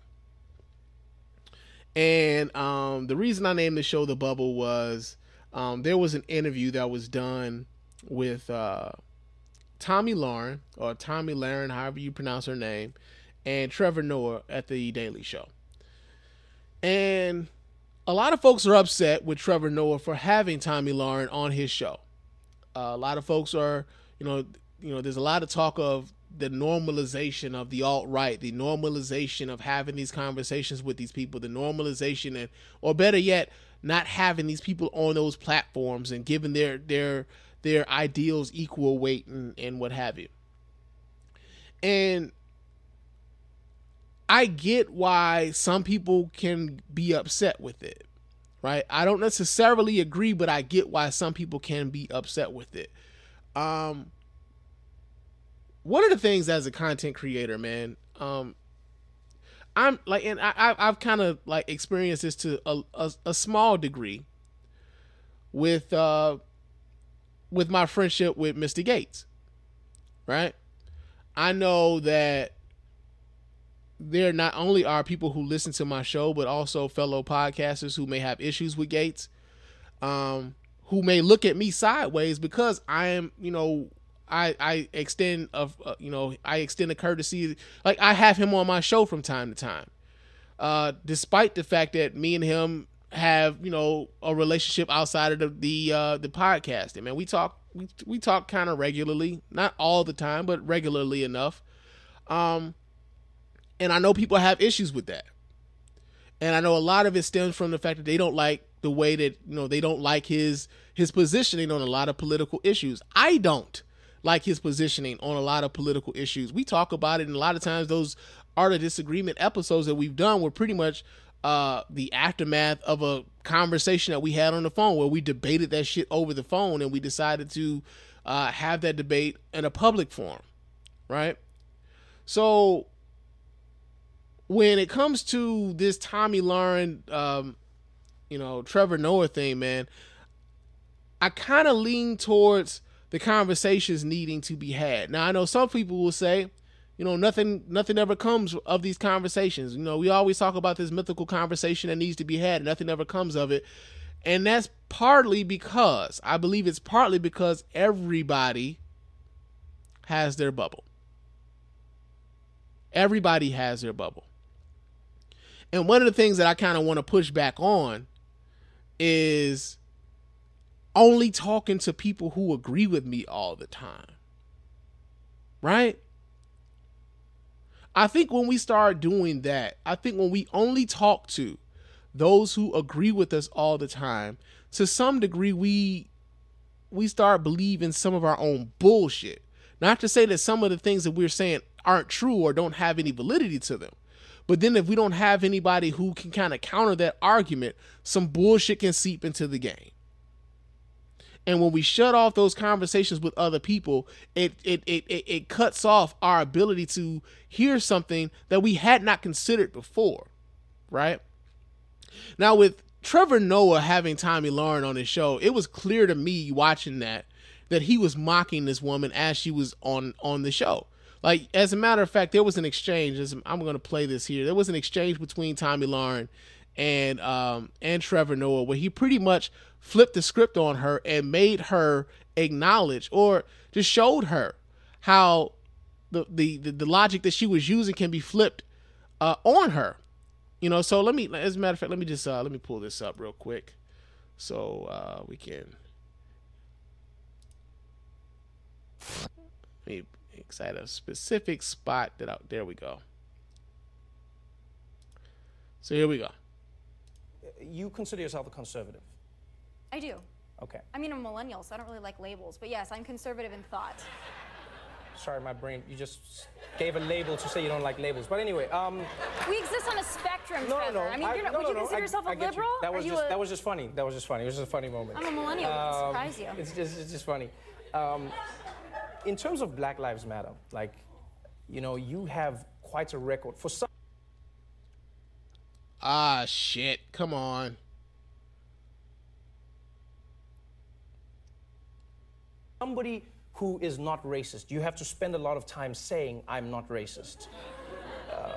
And um, the reason I named the show The Bubble was um, there was an interview that was done with uh, Tomi Lahren, or Tomi Lahren, however you pronounce her name, and Trevor Noah at the Daily Show. And a lot of folks are upset with Trevor Noah for having Tomi Lahren on his show. Uh, a lot of folks are, you know, you know, there's a lot of talk of the normalization of the alt-right, the normalization of having these conversations with these people, the normalization, and, or better yet, not having these people on those platforms and giving their their their ideals equal weight and, and what have you. And I get why some people can be upset with it, right? I don't necessarily agree, but I get why some people can be upset with it. Um, one of the things as a content creator, man, um, I'm like, and I, I've kind of like experienced this to a, a, a small degree with, uh, with my friendship with Mister Gates, right? I know that there not only are people who listen to my show, but also fellow podcasters who may have issues with Gates, um, who may look at me sideways because I am, you know, I, I extend of uh, you know I extend a courtesy, like I have him on my show from time to time, uh, despite the fact that me and him have, you know, a relationship outside of the the, uh, the podcast. And man, we talk we we talk kind of regularly, not all the time, but regularly enough. Um, and I know people have issues with that, and I know a lot of it stems from the fact that they don't like the way that, you know, they don't like his his positioning on a lot of political issues. I don't like his positioning on a lot of political issues. We talk about it, and a lot of times those Art of Disagreement episodes that we've done were pretty much uh, the aftermath of a conversation that we had on the phone where we debated that shit over the phone, and we decided to uh, have that debate in a public forum, right? So when it comes to this Tomi Lahren, um, you know, Trevor Noah thing, man, I kind of lean towards the conversations needing to be had. Now, I know some people will say, you know, nothing nothing ever comes of these conversations. You know, we always talk about this mythical conversation that needs to be had, and nothing ever comes of it. And that's partly because, I believe it's partly because everybody has their bubble. Everybody has their bubble. And one of the things that I kind of want to push back on is only talking to people who agree with me all the time. Right? I think when we start doing that, I think when we only talk to those who agree with us all the time, to some degree, we we start believing some of our own bullshit. Not to say that some of the things that we're saying aren't true or don't have any validity to them. But then if we don't have anybody who can kind of counter that argument, some bullshit can seep into the game. And when we shut off those conversations with other people, it it, it it it cuts off our ability to hear something that we had not considered before, right? Now, with Trevor Noah having Tomi Lahren on his show, it was clear to me watching that that he was mocking this woman as she was on on the show. Like, as a matter of fact, there was an exchange. I'm going to play this here. There was an exchange between Tomi Lahren and um and Trevor Noah where he pretty much flipped the script on her and made her acknowledge, or just showed her how the the the, the logic that she was using can be flipped uh on her. You know, so let me, as a matter of fact, let me just uh let me pull this up real quick so uh we can Let me excite a specific spot that out there we go. So here we go. You consider yourself a conservative? I do. Okay. I mean, I'm a millennial, so I don't really like labels. But yes, I'm conservative in thought. Sorry, my brain, you just gave a label to say you don't like labels. But anyway, um... We exist on a spectrum, no, Trevor. no, no. I mean, I, you're not, no, would no, you no, consider I, yourself a I get liberal? You. That was Are you just a... that was just funny. That was just funny. It was just a funny moment. I'm a millennial. It would Um, surprise you. It's just, it's just funny. Um, in terms of Black Lives Matter, like, you know, you have quite a record. For some... Ah, shit. Come on. Somebody who is not racist, you have to spend a lot of time saying, I'm not racist. Uh,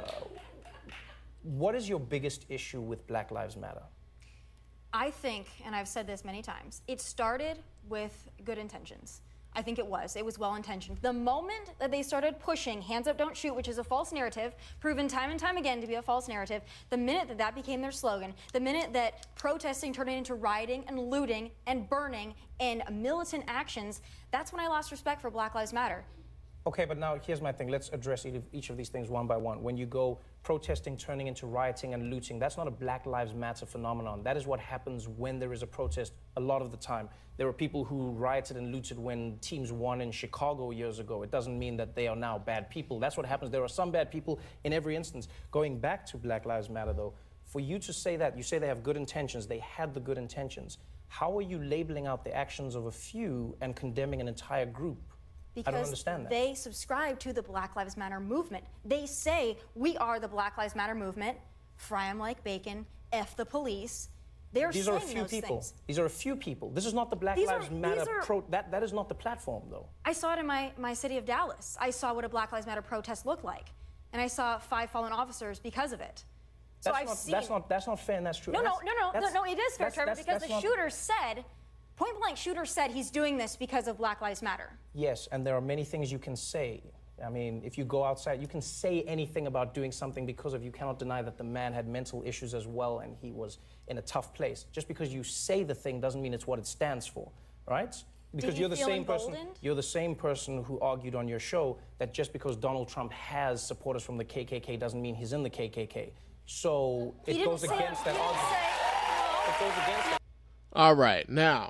what is your biggest issue with Black Lives Matter? I think, and I've said this many times, it started with good intentions. I think it was. It was well-intentioned. The moment that they started pushing hands up, don't shoot, which is a false narrative, proven time and time again to be a false narrative, the minute that that became their slogan, the minute that protesting turned into rioting and looting and burning and militant actions, that's when I lost respect for Black Lives Matter. Okay, but now here's my thing. Let's address each of these things one by one. When you go protesting turning into rioting and looting, that's not a Black Lives Matter phenomenon. That is what happens when there is a protest a lot of the time. There were people who rioted and looted when teams won in Chicago years ago. It doesn't mean that they are now bad people. That's what happens. There are some bad people in every instance. Going back to Black Lives Matter, though, for you to say that, you say they have good intentions, they had the good intentions. How are you labeling out the actions of a few and condemning an entire group? Because I don't understand that. They subscribe to the Black Lives Matter movement. They say, we are the Black Lives Matter movement, fry 'em like bacon, F the police. They're These saying are a few those people. things. These are a few people. This is not the Black These Lives are- Matter these are- pro. That, that is not the platform, though. I saw it in my, my city of Dallas. I saw what a Black Lives Matter protest looked like. And I saw five fallen officers because of it. So That's I've not, seen... that's not that's not fair, and that's true. No, no, That's- no, no, no, that's- no, it is fair, that's- Trevor, that's- because that's the not- shooter said, point blank shooter said he's doing this because of Black Lives Matter. Yes, and there are many things you can say. I mean, if you go outside, you can say anything about doing something because of, you cannot deny that the man had mental issues as well and he was in a tough place. Just because you say the thing doesn't mean it's what it stands for, right? Because you you're the feel same person. emboldened? You're the same person who argued on your show that just because Donald Trump has supporters from the K K K doesn't mean he's in the K K K. So He it didn't goes say- against he that didn't argument. say- It goes against that. All right, now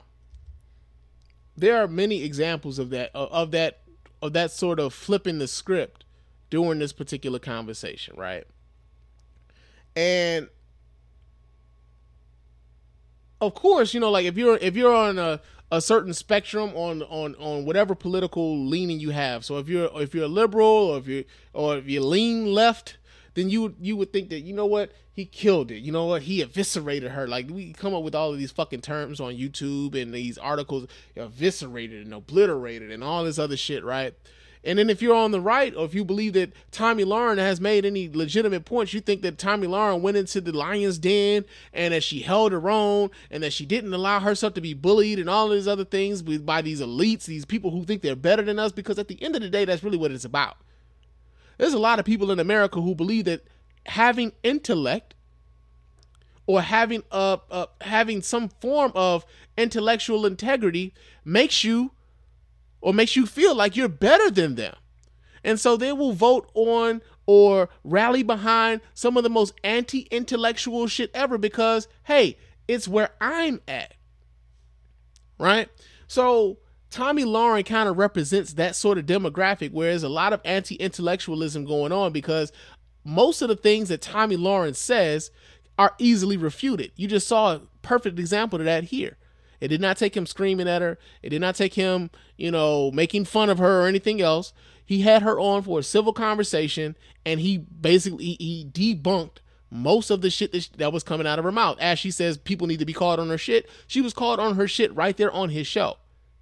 there are many examples of that of that of that sort of flipping the script during this particular conversation, right? And of course, you know, like if you're if you're on a, a certain spectrum on, on on whatever political leaning you have, so if you're if you're a liberal or if you or if you lean left, then you you would think that, you know what, he killed it. You know what, he eviscerated her. Like, we come up with all of these fucking terms on YouTube and these articles, eviscerated and obliterated and all this other shit, right? And then if you're on the right, or if you believe that Tommy Lauren has made any legitimate points, you think that Tommy Lauren went into the lion's den and that she held her own and that she didn't allow herself to be bullied and all of these other things by these elites, these people who think they're better than us, because at the end of the day, that's really what it's about. There's a lot of people in America who believe that having intellect or having a, uh, having some form of intellectual integrity makes you or makes you feel like you're better than them. And so they will vote on or rally behind some of the most anti-intellectual shit ever because, hey, it's where I'm at. Right? So Tommy Lauren kind of represents that sort of demographic where there's a lot of anti-intellectualism going on because most of the things that Tommy Lauren says are easily refuted. You just saw a perfect example of that here. It did not take him screaming at her. It did not take him, you know, making fun of her or anything else. He had her on for a civil conversation, and he basically he debunked most of the shit that, that was coming out of her mouth. As she says, people need to be called on her shit. She was called on her shit right there on his show.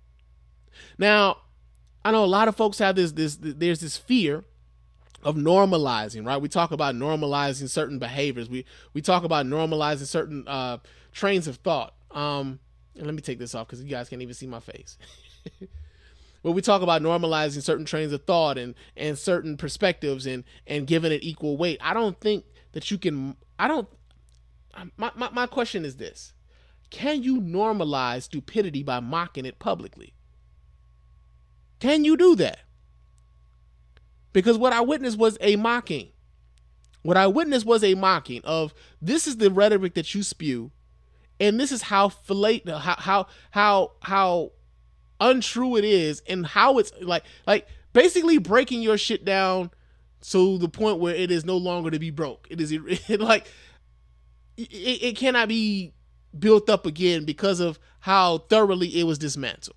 Now, I know a lot of folks have this, this, there's this fear of normalizing, right? We talk about normalizing certain behaviors. We, we talk about normalizing certain uh, trains of thought. Um, and let me take this off because you guys can't even see my face. But we talk about normalizing certain trains of thought and, and certain perspectives and, and giving it equal weight. I don't think that you can, I don't, my, my, my question is this. Can you normalize stupidity by mocking it publicly? Can you do that? Because what I witnessed was a mocking. What I witnessed was a mocking of, this is the rhetoric that you spew, and this is how fillet, how how how how untrue it is, and how it's like like basically breaking your shit down to the point where it is no longer to be broke. It is it, like it, it cannot be built up again because of how thoroughly it was dismantled.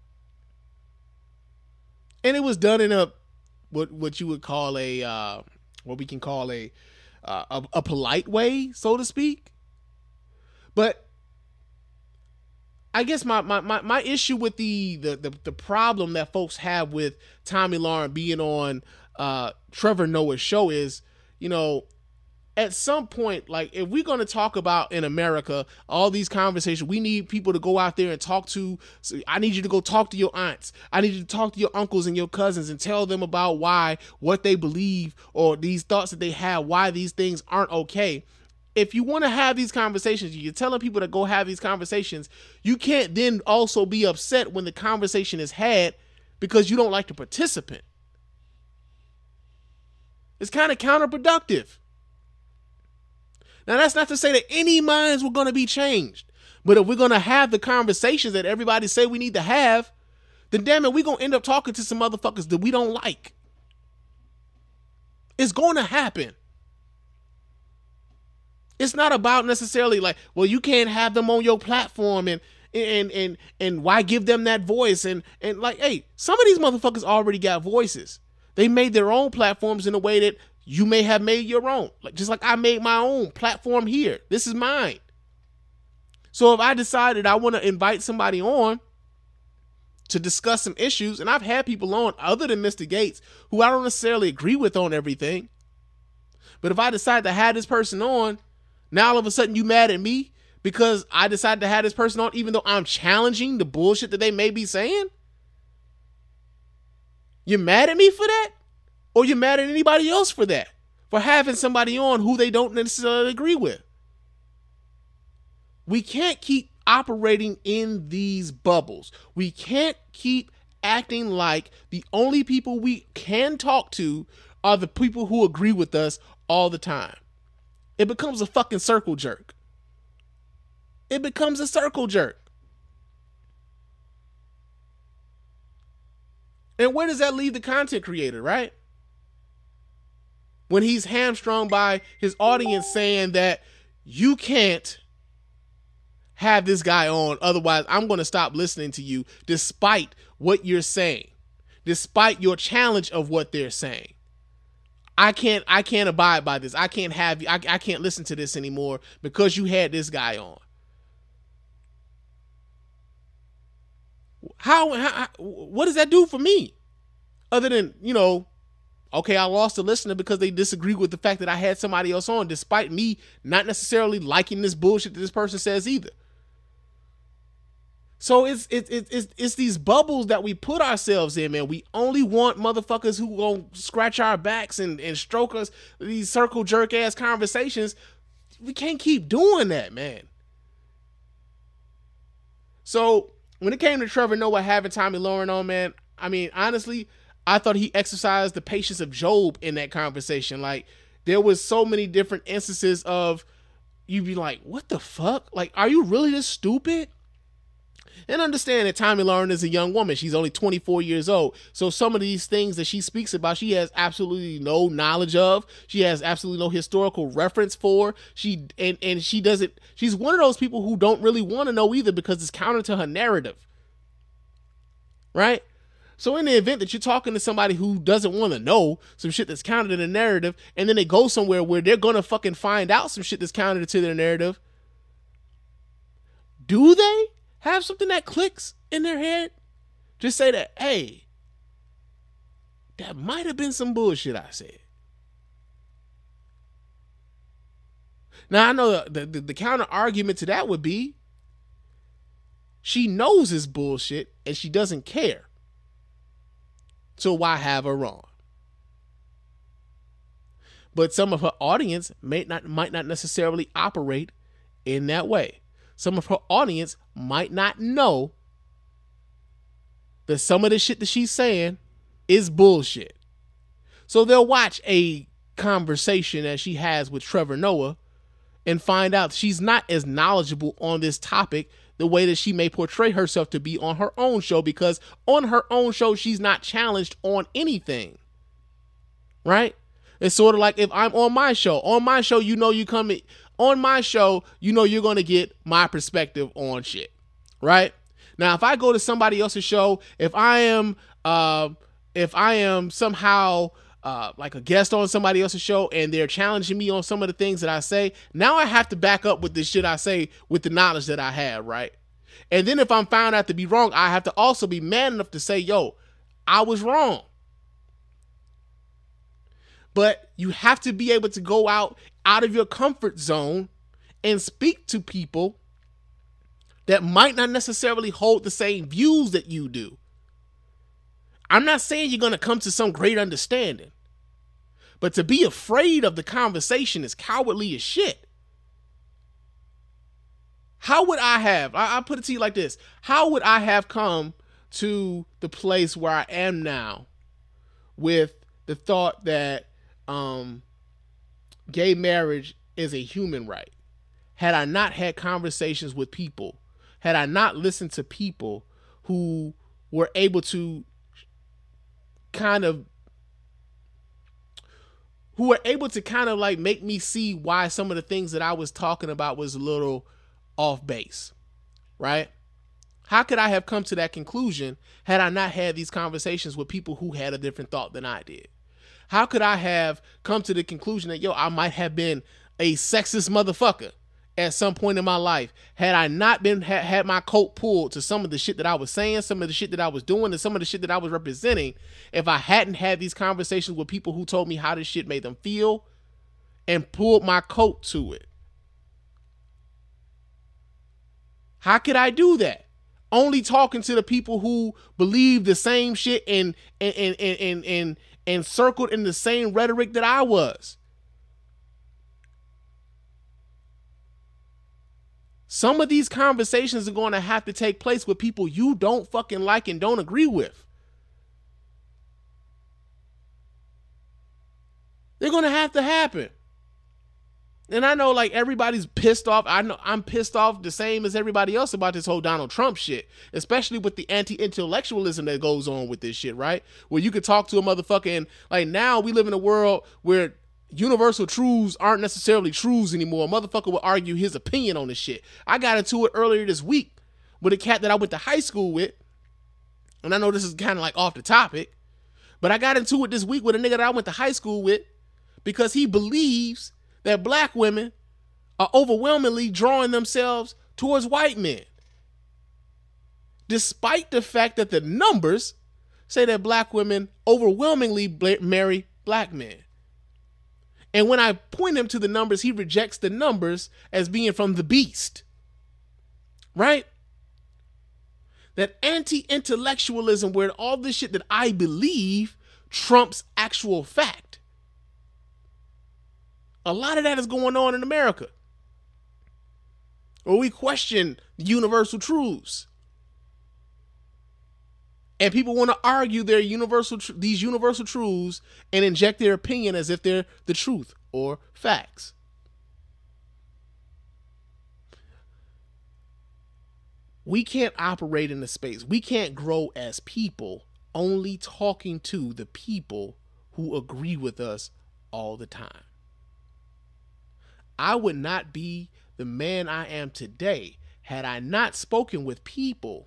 And it was done in a what what you would call a uh, what we can call a, uh, a a polite way, so to speak. But I guess my my, my, my issue with the, the the the problem that folks have with Tomi Lahren being on uh, Trevor Noah's show is, you know, at some point, like, if we're going to talk about in America all these conversations, we need people to go out there and talk to. So I need you to go talk to your aunts. I need you to talk to your uncles and your cousins and tell them about why, what they believe, or these thoughts that they have, why these things aren't okay. If you want to have these conversations, you're telling people to go have these conversations. You can't then also be upset when the conversation is had because you don't like the participant. It's kind of counterproductive. Now, that's not to say that any minds were going to be changed. But if we're going to have the conversations that everybody say we need to have, then damn it, we're going to end up talking to some motherfuckers that we don't like. It's going to happen. It's not about necessarily like, well, you can't have them on your platform and and and and why give them that voice? And and like, hey, some of these motherfuckers already got voices. They made their own platforms in a way that you may have made your own. Like, just like I made my own platform here. This is mine. So if I decided I want to invite somebody on to discuss some issues, and I've had people on other than Mister Gates who I don't necessarily agree with on everything, but if I decide to have this person on, now all of a sudden you mad at me because I decided to have this person on even though I'm challenging the bullshit that they may be saying? You're mad at me for that? Or you're mad at anybody else for that? For having somebody on who they don't necessarily agree with? We can't keep operating in these bubbles. We can't keep acting like the only people we can talk to are the people who agree with us all the time. It becomes a fucking circle jerk. It becomes a circle jerk. And where does that leave the content creator, right? When he's hamstrung by his audience saying that you can't have this guy on, otherwise I'm going to stop listening to you despite what you're saying, despite your challenge of what they're saying. I can't I can't abide by this. I can't have you. I, I can't listen to this anymore because you had this guy on. How, how what does that do for me? Other than, you know, okay, I lost a listener because they disagree with the fact that I had somebody else on, despite me not necessarily liking this bullshit that this person says either. So it's it's it's it's these bubbles that we put ourselves in, man. We only want motherfuckers who gonna scratch our backs and, and stroke us, these circle jerk ass conversations. We can't keep doing that, man. So when it came to Trevor Noah having Tomi Lahren on, man, I mean, honestly, I thought he exercised the patience of Job in that conversation. Like, there was so many different instances of you'd be like, what the fuck? Like, are you really this stupid? And understand that Tomi Lahren is a young woman. She's only twenty-four years old. So some of these things that she speaks about, she has absolutely no knowledge of. She has absolutely no historical reference for. She and, and she doesn't, she's one of those people who don't really want to know either because it's counter to her narrative. Right? So in the event that you're talking to somebody who doesn't want to know some shit that's counter to the narrative, and then they go somewhere where they're going to fucking find out some shit that's counter to their narrative, do they have something that clicks in their head? Just say that, hey, that might have been some bullshit I said. Now, I know the, the, the counter argument to that would be she knows it's bullshit and she doesn't care. So why have her on? But some of her audience may not might not necessarily operate in that way. Some of her audience might not know that some of the shit that she's saying is bullshit. So they'll watch a conversation that she has with Trevor Noah and find out she's not as knowledgeable on this topic the way that she may portray herself to be on her own show, because on her own show, she's not challenged on anything. Right? It's sort of like if I'm on my show. On my show, you know you come in, on my show, you know you're going to get my perspective on shit. Right? Now, if I go to somebody else's show, if I am uh, if I am somehow uh, like a guest on somebody else's show and they're challenging me on some of the things that I say, now I have to back up with the shit I say with the knowledge that I have, right? And then if I'm found out to be wrong, I have to also be man enough to say, yo, I was wrong. But you have to be able to go out, out of your comfort zone and speak to people that might not necessarily hold the same views that you do. I'm not saying you're going to come to some great understanding, but to be afraid of the conversation is cowardly as shit. How would I have, I, I'll put it to you like this. How would I have come to the place where I am now with the thought that um, gay marriage is a human right? Had I not had conversations with people, had I not listened to people who were able to kind of, who were able to kind of like make me see why some of the things that I was talking about was a little off base, right? How could I have come to that conclusion had I not had these conversations with people who had a different thought than I did? How could I have come to the conclusion that, yo, I might have been a sexist motherfucker at some point in my life had I not been ha- had my coat pulled to some of the shit that I was saying, some of the shit that I was doing, and some of the shit that I was representing, if I hadn't had these conversations with people who told me how this shit made them feel and pulled my coat to it? How could I do that? Only talking to the people who believe the same shit and and and and and, and, and circled in the same rhetoric that I was. Some of these conversations are going to have to take place with people you don't fucking like and don't agree with. They're going to have to happen. And I know like everybody's pissed off. I know I'm pissed off the same as everybody else about this whole Donald Trump shit, especially with the anti-intellectualism that goes on with this shit, right? Where you could talk to a motherfucker and like now we live in a world where universal truths aren't necessarily truths anymore. A motherfucker will argue his opinion on this shit. I got into it earlier this week with a cat that I went to high school with. And I know this is kind of like off the topic, but I got into it this week with a nigga that I went to high school with because he believes that black women are overwhelmingly drawing themselves towards white men, despite the fact that the numbers say that black women overwhelmingly marry black men. And when I point him to the numbers, he rejects the numbers as being from the beast. Right? That anti-intellectualism where all this shit that I believe trumps actual fact. A lot of that is going on in America. Where we question universal truths. And people want to argue their universal tr- these universal truths and inject their opinion as if they're the truth or facts. We can't operate in the space. We can't grow as people only talking to the people who agree with us all the time. I would not be the man I am today had I not spoken with people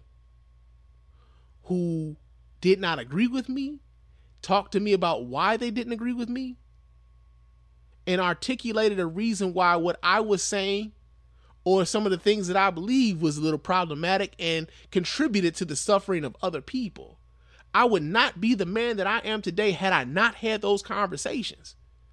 who did not agree with me, talked to me about why they didn't agree with me, and articulated a reason why what I was saying or some of the things that I believe was a little problematic and contributed to the suffering of other people. I would not be the man that I am today had I not had those conversations.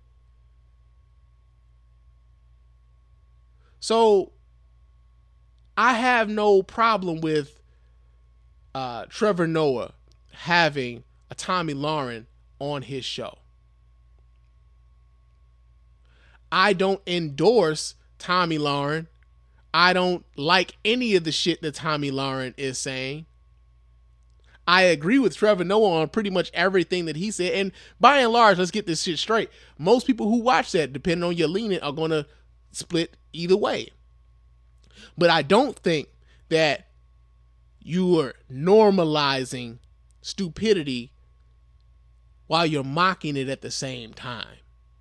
So I have no problem with uh, Trevor Noah having a Tomi Lahren on his show. I don't endorse Tomi Lahren. I don't like any of the shit that Tomi Lahren is saying. I agree with Trevor Noah on pretty much everything that he said. And by and large, let's get this shit straight. Most people who watch that, depending on your leaning, are going to split either way. But I don't think that you are normalizing stupidity while you're mocking it at the same time.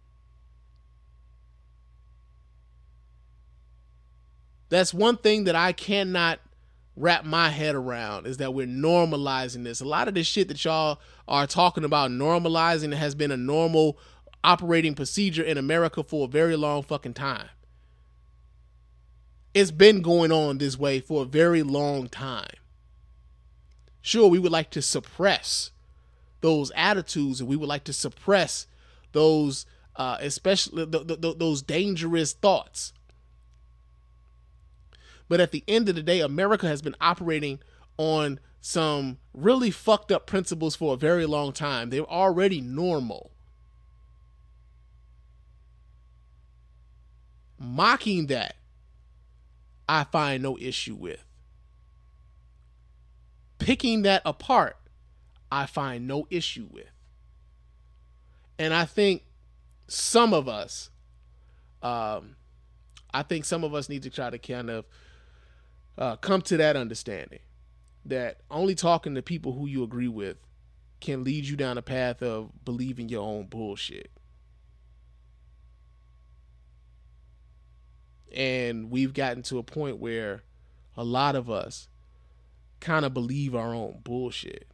That's one thing that I cannot wrap my head around, is that we're normalizing this. A lot of this shit that y'all are talking about normalizing has been a normal operating procedure in America for a very long fucking time. It's been going on this way for a very long time. Sure, we would like to suppress those attitudes, and we would like to suppress those, uh, especially th- th- th- those dangerous thoughts. But at the end of the day, America has been operating on some really fucked up principles for a very long time. They're already normal. Mocking that, I find no issue with. Picking that apart, I find no issue with. And I think some of us, um, I think some of us need to try to kind of uh, come to that understanding that only talking to people who you agree with can lead you down a path of believing your own bullshit. And we've gotten to a point where a lot of us kind of believe our own bullshit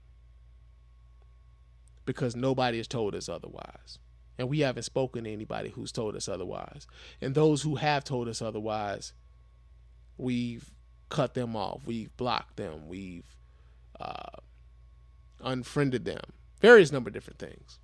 because nobody has told us otherwise. And we haven't spoken to anybody who's told us otherwise. And those who have told us otherwise, we've cut them off. We've blocked them. We've uh, unfriended them. Various number of different things.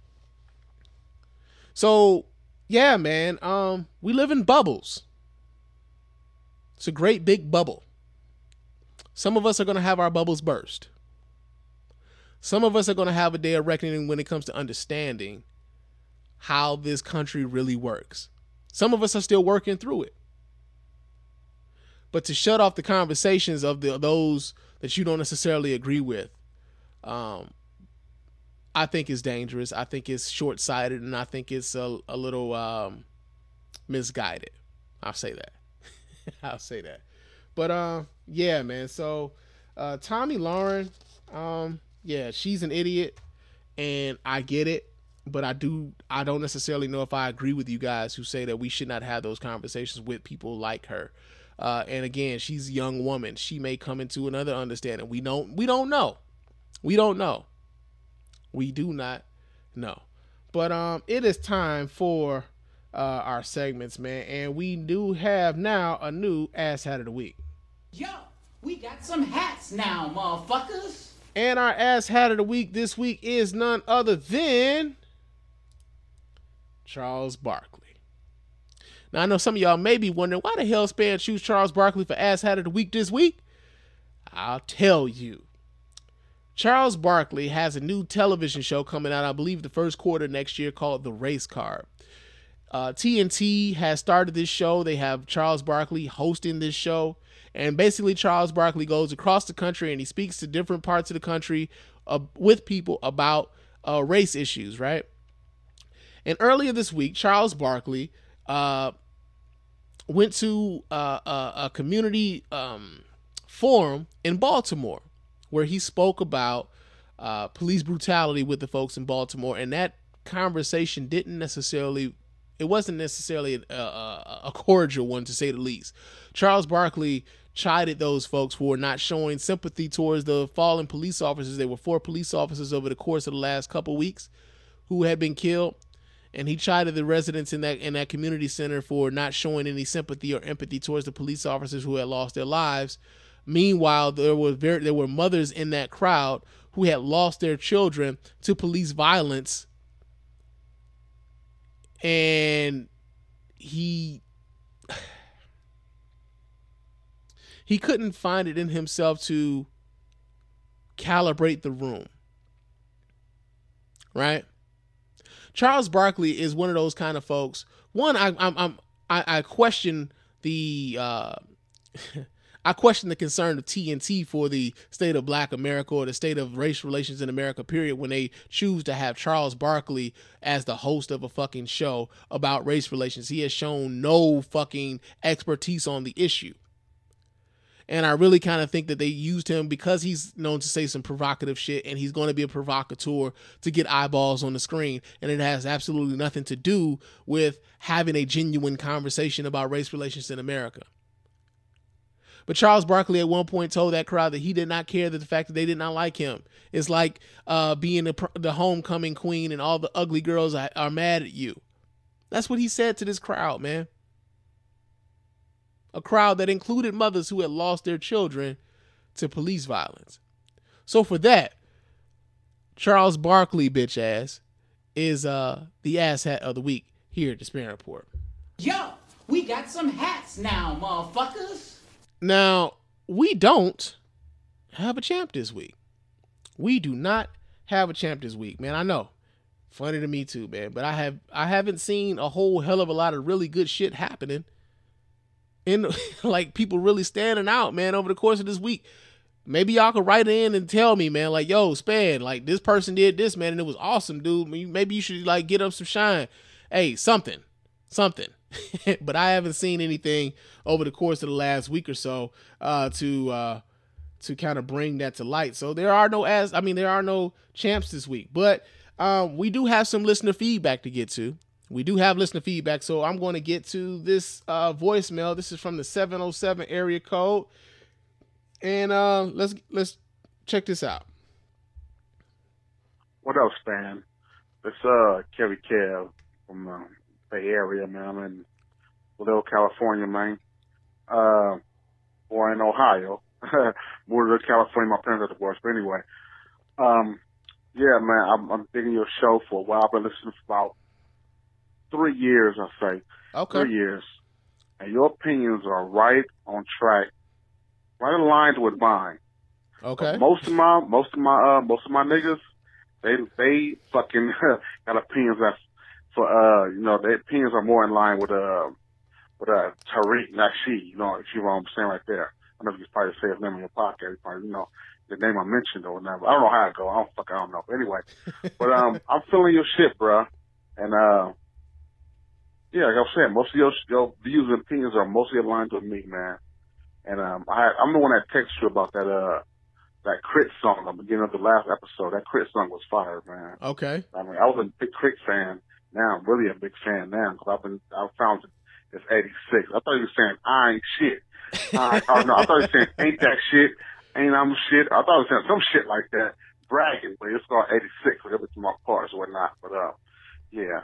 So, yeah, man, um, we live in bubbles. It's a great big bubble. Some of us are going to have our bubbles burst. Some of us are going to have a day of reckoning when it comes to understanding how this country really works. Some of us are still working through it. But to shut off the conversations of the those that you don't necessarily agree with, um, I think is dangerous. I think it's short-sighted, and I think it's a, a little um, misguided. I'll say that. I'll say that. But uh, yeah, man. So uh, Tomi Lahren, um, yeah, she's an idiot, and I get it. But I do, I don't necessarily know if I agree with you guys who say that we should not have those conversations with people like her. Uh, and again, she's a young woman. She may come into another understanding. We don't, we don't know. We don't know. We do not know. But um, it is time for uh, our segments, man. And we do have now a new Ass Hat of the Week. Yo, we got some hats now, motherfuckers. And our Ass Hat of the Week this week is none other than Charles Barkley. Now, I know some of y'all may be wondering, why the hell Span choose Charles Barkley for Ass Hat of the Week this week? I'll tell you. Charles Barkley has a new television show coming out, I believe, the first quarter next year called The Race Card. Uh, T N T has started this show. They have Charles Barkley hosting this show. And basically, Charles Barkley goes across the country and he speaks to different parts of the country uh, with people about uh, race issues, right? And earlier this week, Charles Barkley uh, went to uh, a, a community um, forum in Baltimore where he spoke about uh, police brutality with the folks in Baltimore. And that conversation didn't necessarily, it wasn't necessarily a, a, a cordial one, to say the least. Charles Barkley chided those folks for not showing sympathy towards the fallen police officers. There were four police officers over the course of the last couple weeks who had been killed. And he chided the residents in that in that community center for not showing any sympathy or empathy towards the police officers who had lost their lives. Meanwhile, there were very, there were mothers in that crowd who had lost their children to police violence. And he he couldn't find it in himself to calibrate the room. Right? Charles Barkley is one of those kind of folks. One, I I'm, I'm I, I question the uh, I question the concern of T N T for the state of Black America or the state of race relations in America, period, when they choose to have Charles Barkley as the host of a fucking show about race relations. He has shown no fucking expertise on the issue. And I really kind of think that they used him because he's known to say some provocative shit, and he's going to be a provocateur to get eyeballs on the screen. And it has absolutely nothing to do with having a genuine conversation about race relations in America. But Charles Barkley at one point told that crowd that he did not care that the fact that they did not like him. It's like uh, being a, the homecoming queen and all the ugly girls are, are mad at you. That's what he said to this crowd, man. A crowd that included mothers who had lost their children to police violence. So for that, Charles Barkley, bitch ass, is uh, the asshat of the week here at the Spin Report. Yo, we got some hats now, motherfuckers. Now, we don't have a champ this week. We do not have a champ this week, man. I know. Funny to me too, man. But I have I haven't seen a whole hell of a lot of really good shit happening. And like people really standing out, man, over the course of this week. Maybe y'all could write in and tell me, man, like, yo, Span, like this person did this, man, and it was awesome, dude. Maybe you should like get up some shine. Hey, something, something. But I haven't seen anything over the course of the last week or so uh, to uh, to kind of bring that to light. So there are no as I mean there are no champs this week, but um, we do have some listener feedback to get to. We do have listener feedback, so I'm going to get to this uh, voicemail. This is from the seven oh seven area code, and uh, let's let's check this out. What else, Span? It's uh Kerry Kev from uh, Bay Area, man. I'm in Vallejo, California, man. Uh, or in Ohio. Moved to California, my parents are divorced, but anyway. Um, yeah, man, I'm, I'm digging your show for a while. I've been listening for about three years, I say. Okay. Three years. And your opinions are right on track, right aligned with mine. Okay. But most of my, most of my, uh, most of my niggas, they, they fucking got opinions that, for, uh, you know, their opinions are more in line with, uh, with, uh, Tariq Nasheed, you know, if you know what I'm saying right there. I don't know if you can probably say his name in your podcast, you probably, you know, the name I mentioned or whatever. I don't know how it go. I don't fuck, I don't know. But anyway, but, um, I'm feeling your shit, bruh. And, uh, yeah, like I was saying, most of your, your views and opinions are mostly aligned with me, man. And, um, I, I'm the one that texted you about that, uh, that Crit song at the beginning of the last episode. That Crit song was fire, man. Okay. I mean, I was a big Crit fan. Now I'm really a big fan now because I've been, I found it, it's eighty-six. I thought he was saying, I ain't shit. I, oh, no, I thought he was saying, ain't that shit? Ain't I'm shit? I thought he was saying some shit like that, bragging, but it's called eighty-six, whatever to my parts or whatnot. But, uh, yeah.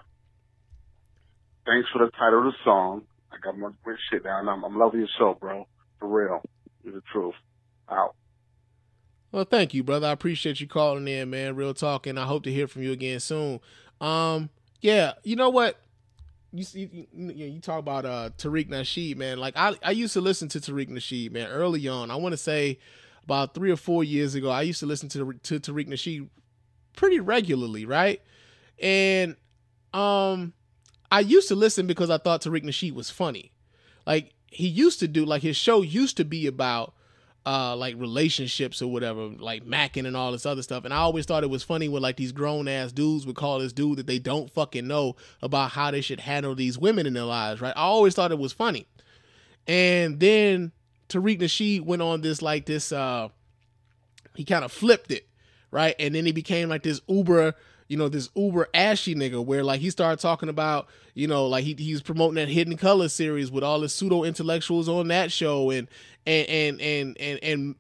Thanks for the title of the song. I got my great shit down. I'm, I'm loving your show, bro. For real. You're the truth. Out. Well, thank you, brother. I appreciate you calling in, man. Real talk, and I hope to hear from you again soon. Um, yeah, you know what? You you, you, you talk about uh, Tariq Nasheed, man. Like I, I used to listen to Tariq Nasheed, man, early on. I want to say about three or four years ago, I used to listen to to Tariq Nasheed pretty regularly, right? And um, I used to listen because I thought Tariq Nasheed was funny. Like he used to do, like his show used to be about uh like relationships or whatever, like macking and all this other stuff. And I always thought it was funny when like these grown ass dudes would call this dude that they don't fucking know about how they should handle these women in their lives, right? I always thought it was funny. And then Tariq Nasheed went on this like this uh he kind of flipped it, right? And then he became like this uber you know, this uber ashy nigga where like he started talking about, you know, like he he was promoting that Hidden Colors series with all the pseudo intellectuals on that show, and and and and and, and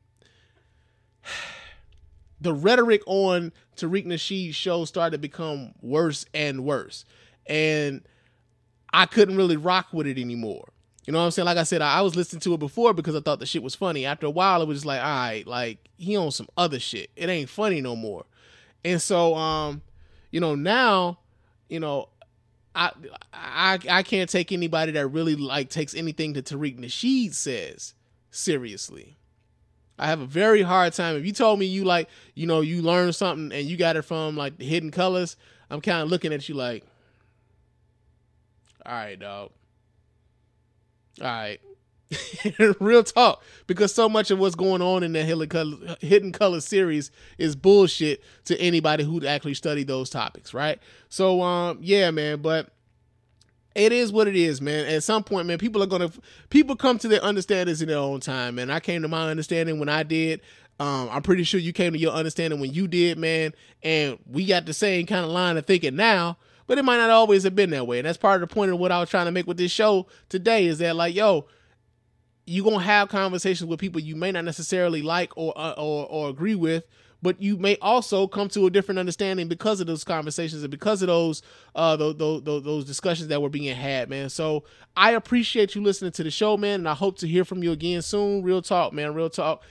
the rhetoric on Tariq Nasheed's show started to become worse and worse, and I couldn't really rock with it anymore. You know what I'm saying? Like I said, I, I was listening to it before because I thought the shit was funny. After a while, it was just like, all right, like he on some other shit. It ain't funny no more. And so, um, you know, now, you know, I, I, I can't take anybody that really like takes anything that Tariq Nasheed says seriously. I have a very hard time. If you told me you like, you know, you learned something and you got it from like the Hidden Colors, I'm kind of looking at you like, all right, dog. All right. Real talk, because so much of what's going on in the Hidden Color, Hidden Color series is bullshit to anybody who'd actually study those topics, right? So, um, yeah, man, but it is what it is, man. At some point, man, people are gonna people come to their understandings in their own time, man. I came to my understanding when I did. Um, I'm pretty sure you came to your understanding when you did, man. And we got the same kind of line of thinking now, but it might not always have been that way. And that's part of the point of what I was trying to make with this show today is that, like, yo, you're going to have conversations with people you may not necessarily like or, uh, or or agree with, but you may also come to a different understanding because of those conversations and because of those uh those, those, those discussions that were being had, man. So I appreciate you listening to the show, man, and I hope to hear from you again soon. Real talk, man. Real talk.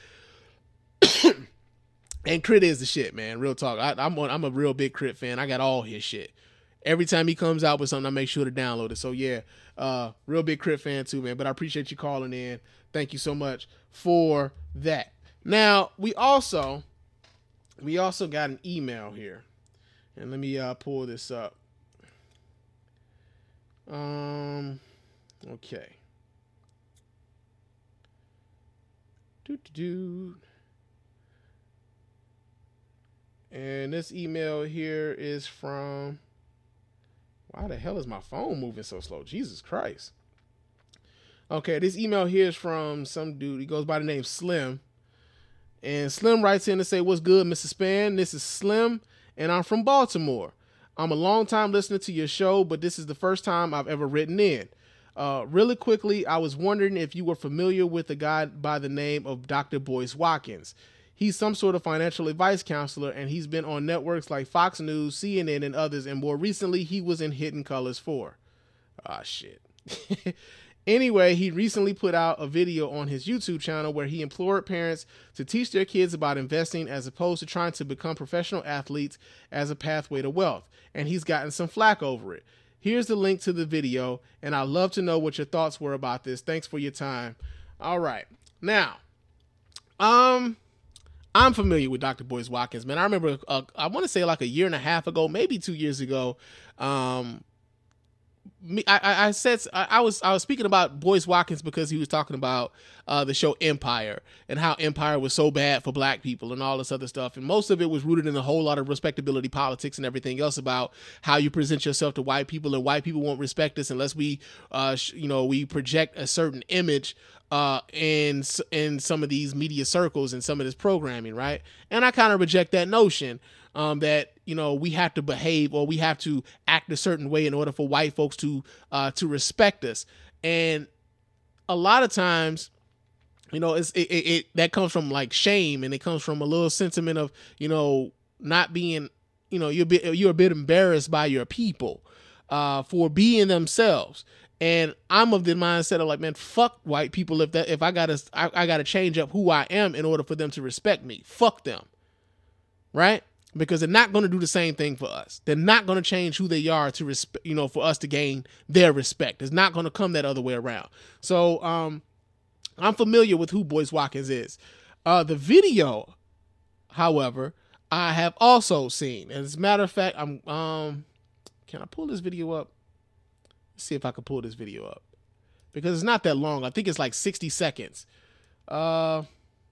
And Crit is the shit, man. Real talk. I, I'm on, I'm a real big Crit fan. I got all his shit. Every time he comes out with something, I make sure to download it. So yeah, uh, real big Crit fan too, man. But I appreciate you calling in. Thank you so much for that. Now we also we also got an email here, and let me uh, pull this up. Um, okay. Do do do. And this email here is from, why the hell is my phone moving so slow? Jesus Christ. Okay, this email here is from some dude. He goes by the name Slim. And Slim writes in to say, what's good, Mister Span? This is Slim, and I'm from Baltimore. I'm a long time listener to your show, but this is the first time I've ever written in. Uh, really quickly, I was wondering if you were familiar with a guy by the name of Doctor Boyce Watkins. He's some sort of financial advice counselor, and he's been on networks like Fox News, C N N, and others, and more recently, he was in Hidden Colors four. Ah, shit. Anyway, he recently put out a video on his YouTube channel where he implored parents to teach their kids about investing as opposed to trying to become professional athletes as a pathway to wealth, and he's gotten some flack over it. Here's the link to the video, and I'd love to know what your thoughts were about this. Thanks for your time. All right. Now, um... I'm familiar with Doctor Boyce Watkins, man. I remember, uh, I want to say like a year and a half ago, maybe two years ago. Um, me, I, I said I, I was I was speaking about Boyce Watkins because he was talking about uh, the show Empire and how Empire was so bad for black people and all this other stuff. And most of it was rooted in a whole lot of respectability politics and everything else about how you present yourself to white people, and white people won't respect us unless we, uh, sh- you know, we project a certain image uh, in, in some of these media circles and some of this programming, right? And I kind of reject that notion um, that, you know, we have to behave or we have to act a certain way in order for white folks to, uh, to respect us. And a lot of times, you know, it's, it, it, it, that comes from like shame, and it comes from a little sentiment of, you know, not being, you know, you're a bit, you're a bit embarrassed by your people, uh, for being themselves. And I'm of the mindset of like, man, fuck white people. If that, if I gotta, I, I gotta change up who I am in order for them to respect me. Fuck them. Right? Because they're not going to do the same thing for us. They're not going to change who they are to respect, you know, for us to gain their respect. It's not going to come that other way around. So, um, I'm familiar with who Boyce Watkins is. Uh, the video, however, I have also seen. As a matter of fact, I'm, um, can I pull this video up? See if I can pull this video up, because it's not that long. I think it's like sixty seconds. Uh,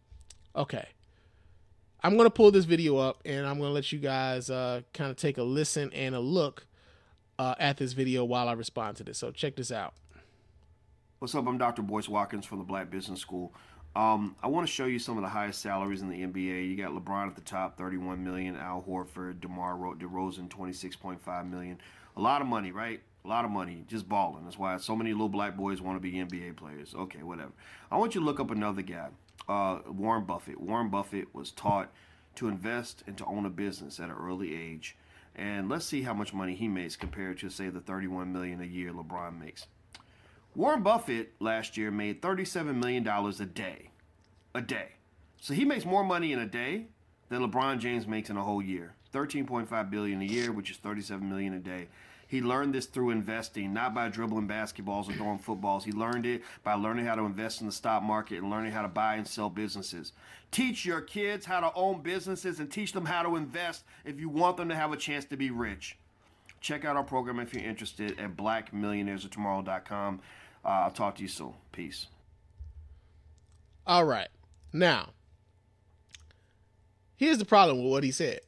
okay. I'm going to pull this video up, and I'm going to let you guys uh, kind of take a listen and a look uh, at this video while I respond to this. So check this out. What's up? I'm Doctor Boyce Watkins from the Black Business School. Um, I want to show you some of the highest salaries in the N B A. You got LeBron at the top, thirty-one million dollars. Al Horford, DeMar DeRozan, twenty-six point five million dollars. A lot of money, right? A lot of money, just balling. That's why so many little black boys want to be N B A players. Okay, whatever. I want you to look up another guy, uh, Warren Buffett. Warren Buffett was taught to invest and to own a business at an early age. And let's see how much money he makes compared to, say, the thirty-one million dollars a year LeBron makes. Warren Buffett last year made thirty-seven million dollars a day. A day. So he makes more money in a day than LeBron James makes in a whole year. thirteen point five billion dollars a year, which is thirty-seven million dollars a day. He learned this through investing, not by dribbling basketballs or throwing footballs. He learned it by learning how to invest in the stock market and learning how to buy and sell businesses. Teach your kids how to own businesses and teach them how to invest if you want them to have a chance to be rich. Check out our program if you're interested at black millionaires of tomorrow dot com. Uh, I'll talk to you soon. Peace. All right. Now, here's the problem with what he said.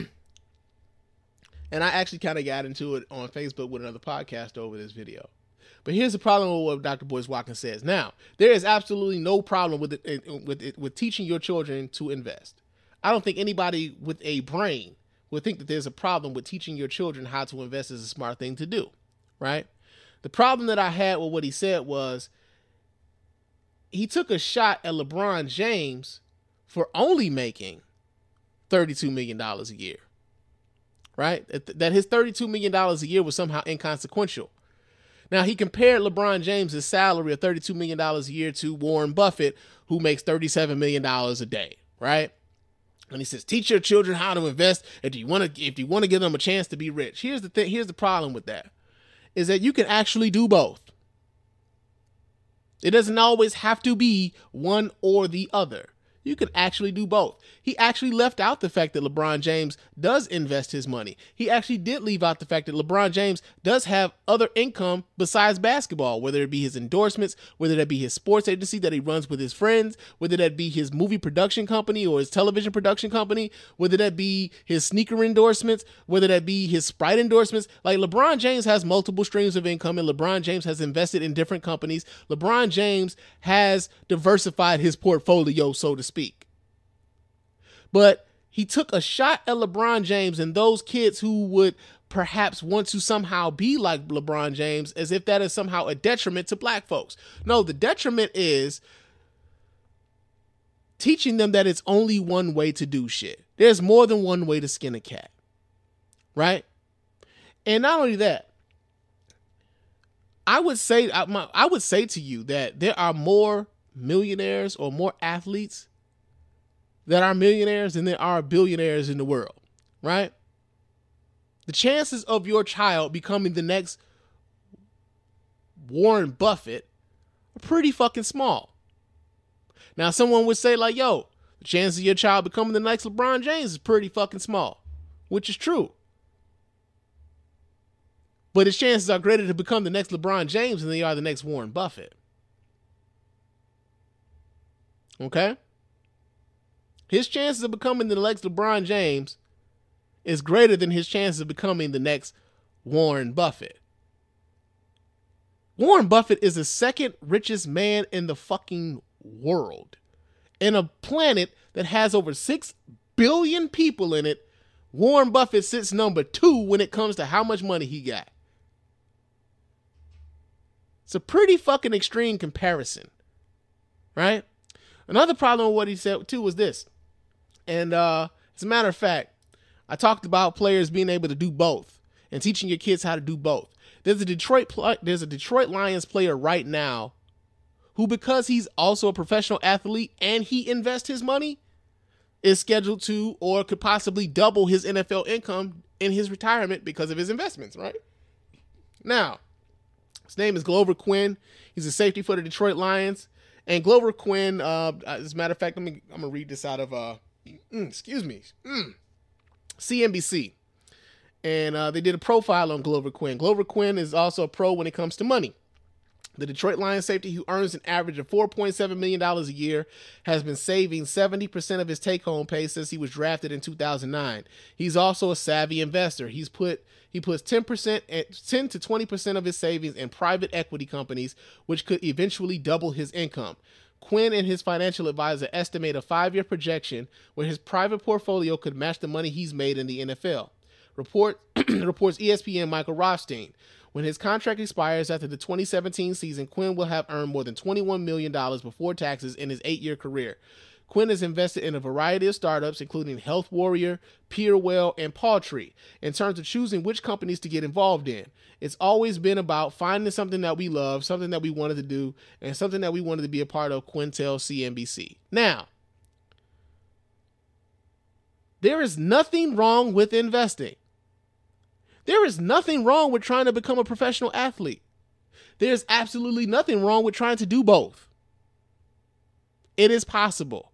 And I actually kind of got into it on Facebook with another podcast over this video. But here's the problem with what Doctor Boyce Watkins says. Now, there is absolutely no problem with it, with it, with teaching your children to invest. I don't think anybody with a brain would think that there's a problem with teaching your children how to invest is a smart thing to do, right? The problem that I had with what he said was he took a shot at LeBron James for only making thirty-two million dollars a year. Right? That his thirty-two million dollars a year was somehow inconsequential. Now, he compared LeBron James' salary of thirty-two million dollars a year to Warren Buffett, who makes thirty-seven million dollars a day, right? And he says, teach your children how to invest if you want to if you want to give them a chance to be rich. Here's the thing, here's the problem with that, is that you can actually do both. It doesn't always have to be one or the other. You can actually do both. He actually left out the fact that LeBron James does invest his money. He actually did leave out the fact that LeBron James does have other income besides basketball, whether it be his endorsements, whether that be his sports agency that he runs with his friends, whether that be his movie production company or his television production company, whether that be his sneaker endorsements, whether that be his Sprite endorsements. Like, LeBron James has multiple streams of income, and LeBron James has invested in different companies. LeBron James has diversified his portfolio, so to speak. But he took a shot at LeBron James and those kids who would perhaps want to somehow be like LeBron James, as if that is somehow a detriment to black folks. No, the detriment is teaching them that it's only one way to do shit. There's more than one way to skin a cat, right? And not only that, I would say I would say to you that there are more millionaires or more athletes that are millionaires than there are billionaires in the world, right? The chances of your child becoming the next Warren Buffett are pretty fucking small. Now, someone would say like, yo, the chances of your child becoming the next LeBron James is pretty fucking small, which is true. But his chances are greater to become the next LeBron James than they are the next Warren Buffett. Okay? His chances of becoming the next LeBron James is greater than his chances of becoming the next Warren Buffett. Warren Buffett is the second richest man in the fucking world. In a planet that has over six billion people in it, Warren Buffett sits number two when it comes to how much money he got. It's a pretty fucking extreme comparison, right? Another problem with what he said too was this. And uh, as a matter of fact, I talked about players being able to do both and teaching your kids how to do both. There's a Detroit there's a Detroit Lions player right now who, because he's also a professional athlete and he invests his money, is scheduled to or could possibly double his N F L income in his retirement because of his investments, right? Now, his name is Glover Quinn. He's a safety for the Detroit Lions. And Glover Quinn, uh, as a matter of fact, let me, I'm going to read this out of... Uh, Mm, excuse me, mm, C N B C. And uh, they did a profile on Glover Quinn. Glover Quinn is also a pro when it comes to money. The Detroit Lions safety, who earns an average of four point seven million dollars a year, has been saving seventy percent of his take-home pay since he was drafted in two thousand nine. He's also a savvy investor. He's put he puts ten percent, ten to twenty percent of his savings in private equity companies, which could eventually double his income. Quinn and his financial advisor estimate a five-year projection where his private portfolio could match the money he's made in the N F L. Report reports E S P N Michael Rothstein. When his contract expires after the twenty seventeen season, Quinn will have earned more than twenty-one million dollars before taxes in his eight-year career. Quinn has invested in a variety of startups, including Health Warrior, Purewell, and Pawtree, in terms of choosing which companies to get involved in. It's always been about finding something that we love, something that we wanted to do, and something that we wanted to be a part of, Quinn tells C N B C. Now, there is nothing wrong with investing. There is nothing wrong with trying to become a professional athlete. There's absolutely nothing wrong with trying to do both. It is possible.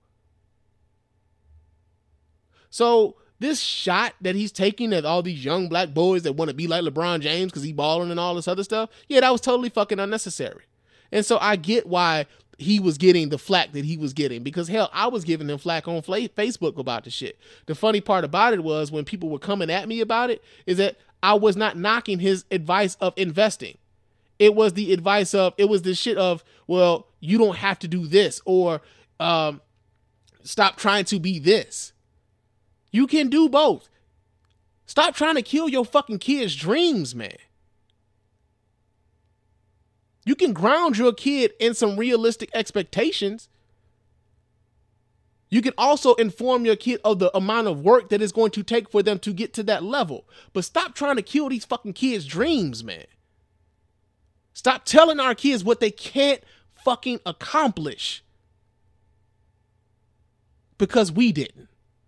So this shot that he's taking at all these young black boys that want to be like LeBron James because he's balling and all this other stuff, yeah, that was totally fucking unnecessary. And so I get why he was getting the flack that he was getting, because hell, I was giving him flack on Facebook about the shit. The funny part about it was when people were coming at me about it is that I was not knocking his advice of investing. It was the advice of, it was the shit of, well, you don't have to do this, or um, stop trying to be this. You can do both. Stop trying to kill your fucking kids' dreams, man. You can ground your kid in some realistic expectations. You can also inform your kid of the amount of work that it's going to take for them to get to that level. But stop trying to kill these fucking kids' dreams, man. Stop telling our kids what they can't fucking accomplish. Because we didn't.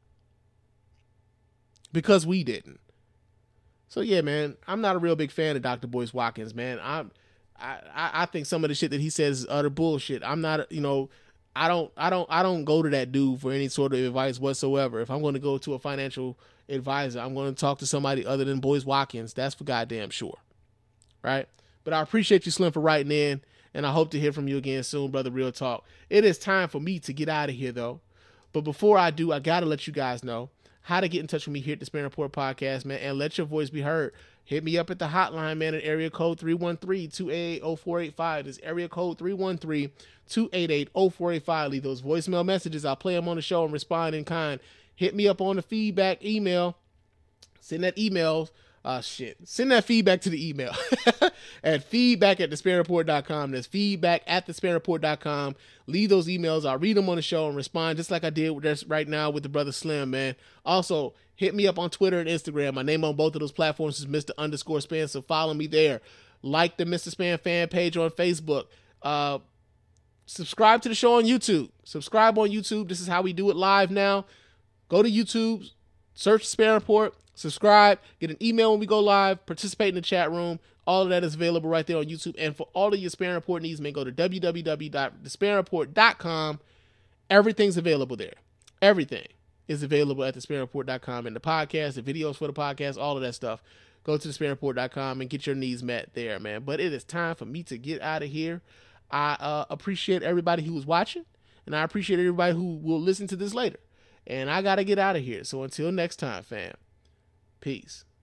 Because we didn't. So yeah, man, I'm not a real big fan of Doctor Boyce Watkins, man. I'm I, I think some of the shit that he says is utter bullshit. I'm not, you know, I don't, I don't, I don't go to that dude for any sort of advice whatsoever. If I'm going to go to a financial advisor, I'm going to talk to somebody other than Boyce Watkins. That's for goddamn sure. Right. But I appreciate you, Slim, for writing in, and I hope to hear from you again soon, brother. Real talk. It is time for me to get out of here, though. But before I do, I got to let you guys know how to get in touch with me here at the Spin Report Podcast, man, and let your voice be heard. Hit me up at the hotline, man, at area code three one three, two eight eight, zero four eight five. It's area code three one three, two eight eight, zero four eight five. Leave those voicemail messages. I'll play them on the show and respond in kind. Hit me up on the feedback email. Send that email. Uh, shit. Send that feedback to the email at feedback at the spin report dot com. That's feedback at the spin report dot com. Leave those emails. I'll read them on the show and respond just like I did with this right now with the brother Slim, man. Also, hit me up on Twitter and Instagram. My name on both of those platforms is Mister underscore Span, so follow me there. Like the Mister Span fan page on Facebook. Uh, subscribe to the show on YouTube. Subscribe on YouTube. This is how we do it live now. Go to YouTube, search Span Report, subscribe, get an email when we go live, participate in the chat room. All of that is available right there on YouTube. And for all of your Span Report needs, man, go to w w w dot the span report dot com. Everything's available there. Everything is available at the span report dot com, and the podcast, the videos for the podcast, all of that stuff. Go to the span report dot com and get your needs met there, man. But it is time for me to get out of here. I uh, appreciate everybody who was watching, and I appreciate everybody who will listen to this later. And I got to get out of here. So until next time, fam. Peace.